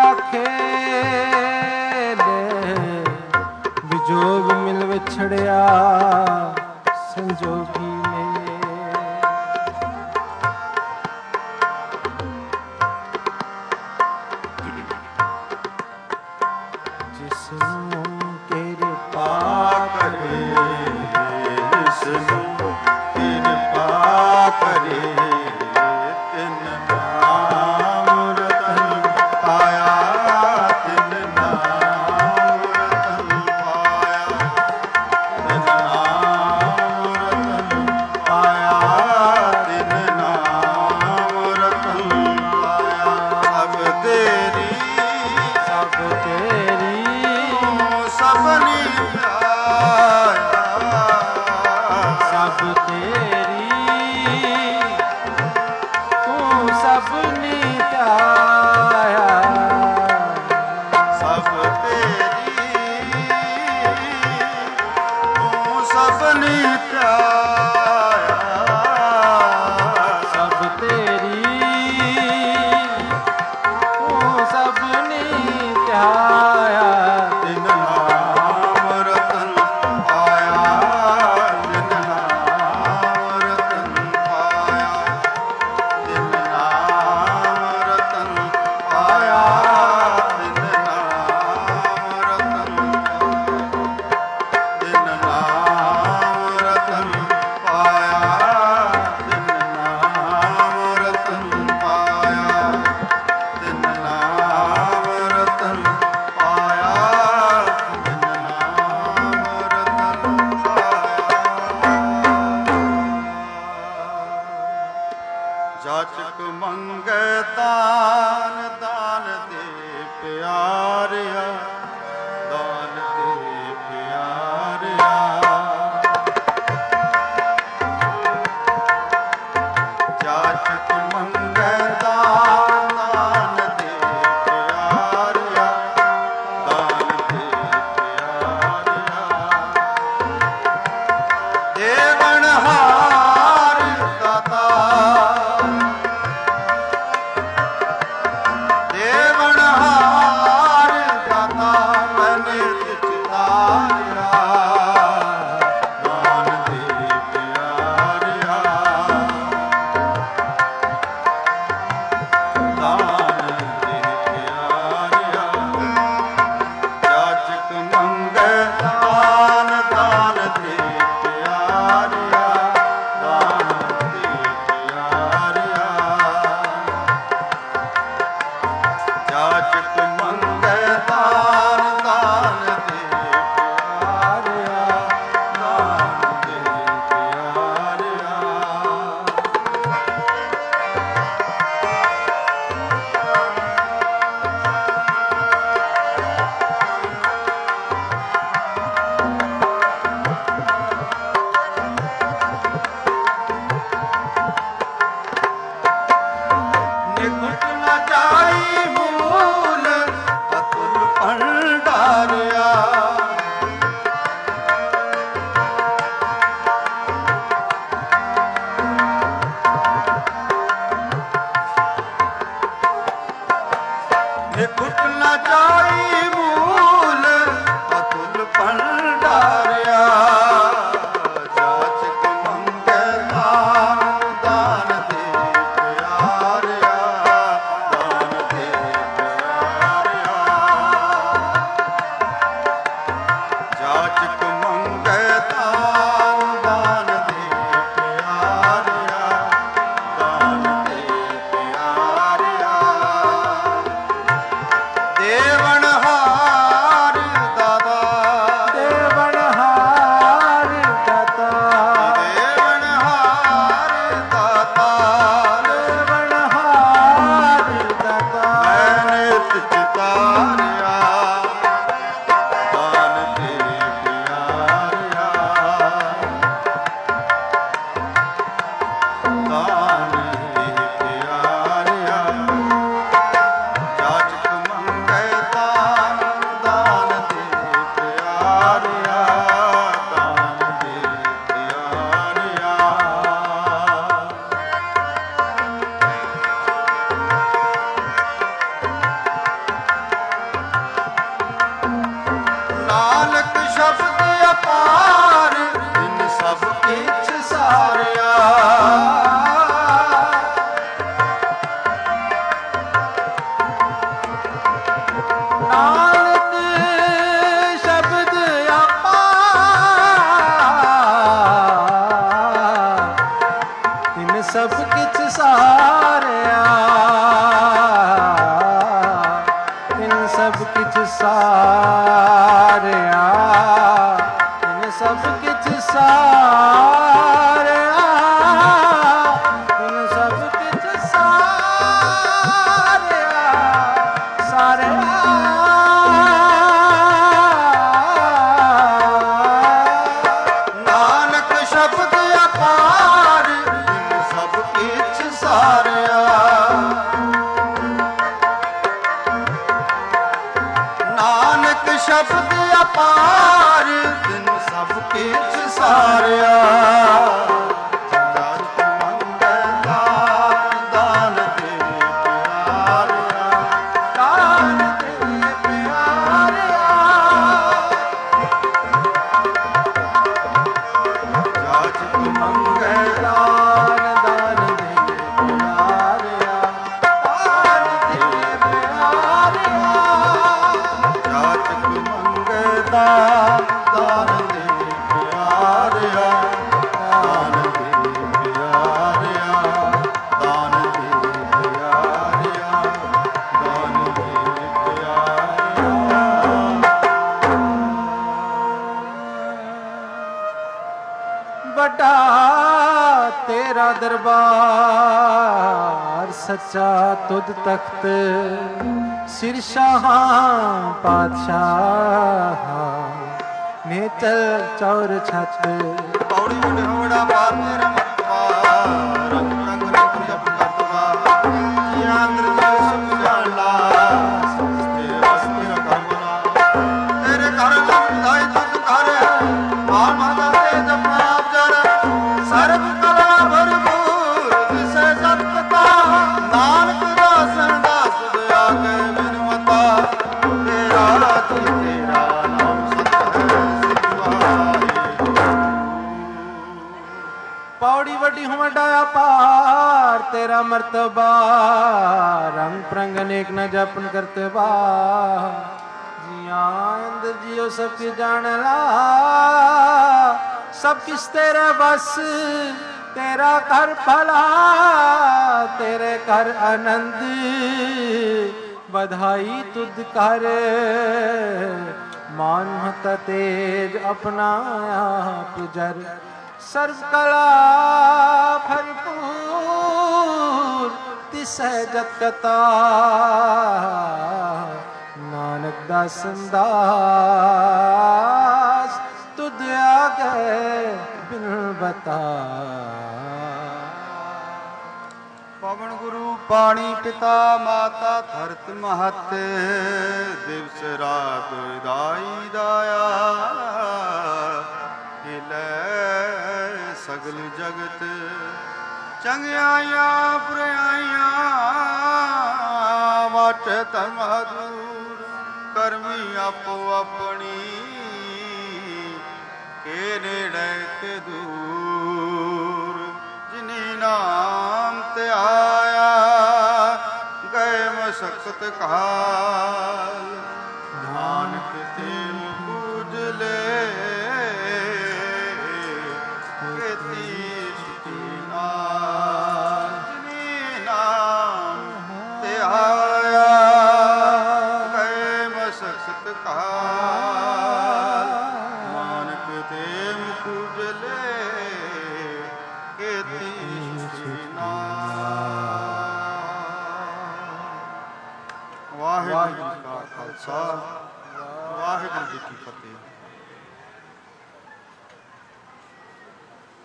ਖੇਲ, ਵਿਜੋਗ ਮਿਲ ਵਿਛੜਿਆ ਸੰਜੋਗੀ ਨੇ। ਕਿਰਪਾ ਕਰੇ, ਜਿਸ ਨੂੰ ਕਿਰਪਾ ਕਰੇ, ਤਿਨ ਨਾਮ ਰਤਨ ਪਾਇਆ, ਤਿਨ ਨਾਮ ਰਤਨ ਪਾਇਆ, ਤਿਨ ਨਾਮ ਰਤਨ ਪਾਇਆ, ਤਿਨ ਨਾਮ ਰਤਨ ਪਾਇਆ। ਸਭ ਤੇਰੀ ਸਭ ਤੇਰੀ ਸਭਨੀ ਪਿਆਇਆ, ਸਭ ਤੇਰੀ ਤੂੰ ਸਭਨੀ ਧਿਆਇਆ, ਸਭ ਤੇਰੀ ਤੂੰ ਸਭਨੀ ਪਿਆਇਆ, ਸਭ ਤੇਰੀ ਤੂੰ ਸਭਨੀ ਧਿਆਇਆ। ਤਿਨ ਨਾਮ ਰਤਨ ਪਾਇਆ, ਤਿਨ ਨਾਮ ਰਤਨ ਪਾਇਆ, ਤਿਨ ਨਾਮ ਰਤਨ ਪਾਇਆ, ਤਿਨ ਨਾਮ ਰਤਨ, ਤਿਨ ਨਾਮ ਰਤਨ ਸਾਰਿਆ ਬਿਨ ਸਭ ਕਿਛ ਸਾਰਿਆ ਸਾਰਿਆ ਨਾਨਕ ਸ਼ਬਦ ਅਪਾਰ ਬਿਨ ਸਭ ਕਿਛ ਸਾਰਿਆ ਨਾਨਕ ਸ਼ਬਦ ਅਪਾਰ ਬਿਨ ਸਭ ਕਿਛ ਸਾਰਿਆ ਜਗ ਮੰਗੈ ਦਾਨ ਦੇ ਪਿਆਰਿਆ ਦਾਨ ਦੇ ਪਿਆਰਿਆ ਜਗ ਮੰਗੈ ਦਾਨ ਦਾਨ ਦੇ ਪਿਆਰਿਆ ਦਾਨ ਦੇ ਪਿਆਰਿਆ ਜਾਤਕ ਮੰਗਦਾ ਦਾਨ ਦੇ ਪਿਆਰਿਆ ਦਾਨ ਦੇ ਪਿਆਰਿਆ ਦਾਨ ਦੇ ਪਿਆਰਿਆ ਦਾਨ ਦੇ ਪਿਆਰਿਆ ਵੱਡਾ ਤੇਰਾ ਦਰਬਾਰ ਸੱਚਾ ਤੁਧ ਤਖਤ ਸਿਰ ਸ਼ਾਹਾਂ ਪਾਤਸ਼ਾਹਾਂ ਨੇਤਰ ਚੌਰ ਛਤ ਪੌੜੀ ਮੁੰਡਾ ਪਾਰ ਤੇਰਾ ਮਤਵਾ ਰੰਗ ਰੰਗ ਰੰਗ ਜਪ ਕਰਤਵਾ ਜੀ ਅੰਦਰ ਜੋ ਸਮਝਾਲਾ ਸਸਤੇ ਵਸਤੇ ਕਰਮਨਾ ਤੇਰੇ ਘਰ ਲੰਘਾਈ ਤੁਧ ਘਰ ਮਾਂ ਮਾਤਾ ਤੇ ਜਪਨਾ ਜਰ ਸਰਬ ਕਲਾ ਭਰਪੂਰ ਦਿਸੈ ਸਤ ਪਤਾ ਨਾਨਕ ਦਾਸਨ ਦਾਸ ਦਿਆ ਕੇ ਬਿਨਮਤਾ ਤੇਰਾ ਜੀ ਤੇਰਾ ਨਾਮ ਸਤ ਹੈ ਸਿਵਾਏ ਪੌੜੀ ਵੱਡੀ ਵੱਡਾ ਅਪਾਰ ਤੇਰਾ ਮਰਤਬਾ ਰੰਗ ਪ੍ਰੰਗ ਅਨੇਕ ਨ ਜਪਨ ਕਰਤੇ ਬਾ जिया अंदर जियो सब की जान ला सब किस तेरे बस तेरा घर भला तेरे घर आनंद बधाई तुद कर मान मत तेज अपना आप जर सर्व कला भरपूर तिसै जत कता नानक दासन दास तुद आगे बिन बता ਪਵਨ ਗੁਰੂ ਪਾਣੀ ਪਿਤਾ ਮਾਤਾ ਧਰਤ ਮਹਤ ਦਿਵਸ ਰਾਤ ਦਾਈ ਦਾਇਆ ਹਿਲੇ ਸਗਲ ਜਗਤ ਚੰਗਿਆਈਆਂ ਬੁਰਾਈਆਂ ਵਟ ਧਰਮ ਦੂਰ ਕਰਮੀ ਆਪੋ ਆਪਣੀ ਕੇ ਨੇੜੇ ਕੇ ਦੂਰ ਜਿਨੀ ਨਾਮ ਤੇ ਆਇਆ ਗਏ ਮਸਕਤ ਕਾਲ ਨਾਨਕ ਤੇ ਪੂਜ ਲੈ ਕੀਤੀ ਸੁਖੀ ਨਾਲ ਜਿਨੀ ਨਾਮ ਤੇ ਆਇਆ ਗਏ ਮਸਕਤ ਕਾਲ ਨਾਨਕ ਤੇ ਪੂਜ ਲੈ ਕੀਤੀ ਸੁਖੀ ਨਾਲ ਵਾਹਿਗੁਰੂ ਜੀ ਕਾ ਖਾਲਸਾ ਵਾਹਿਗੁਰੂ ਜੀ ਕੀ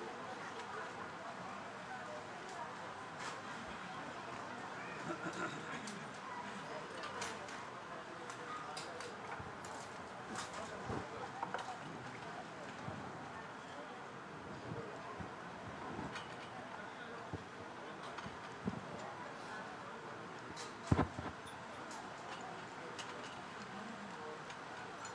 ਫਤਿਹ।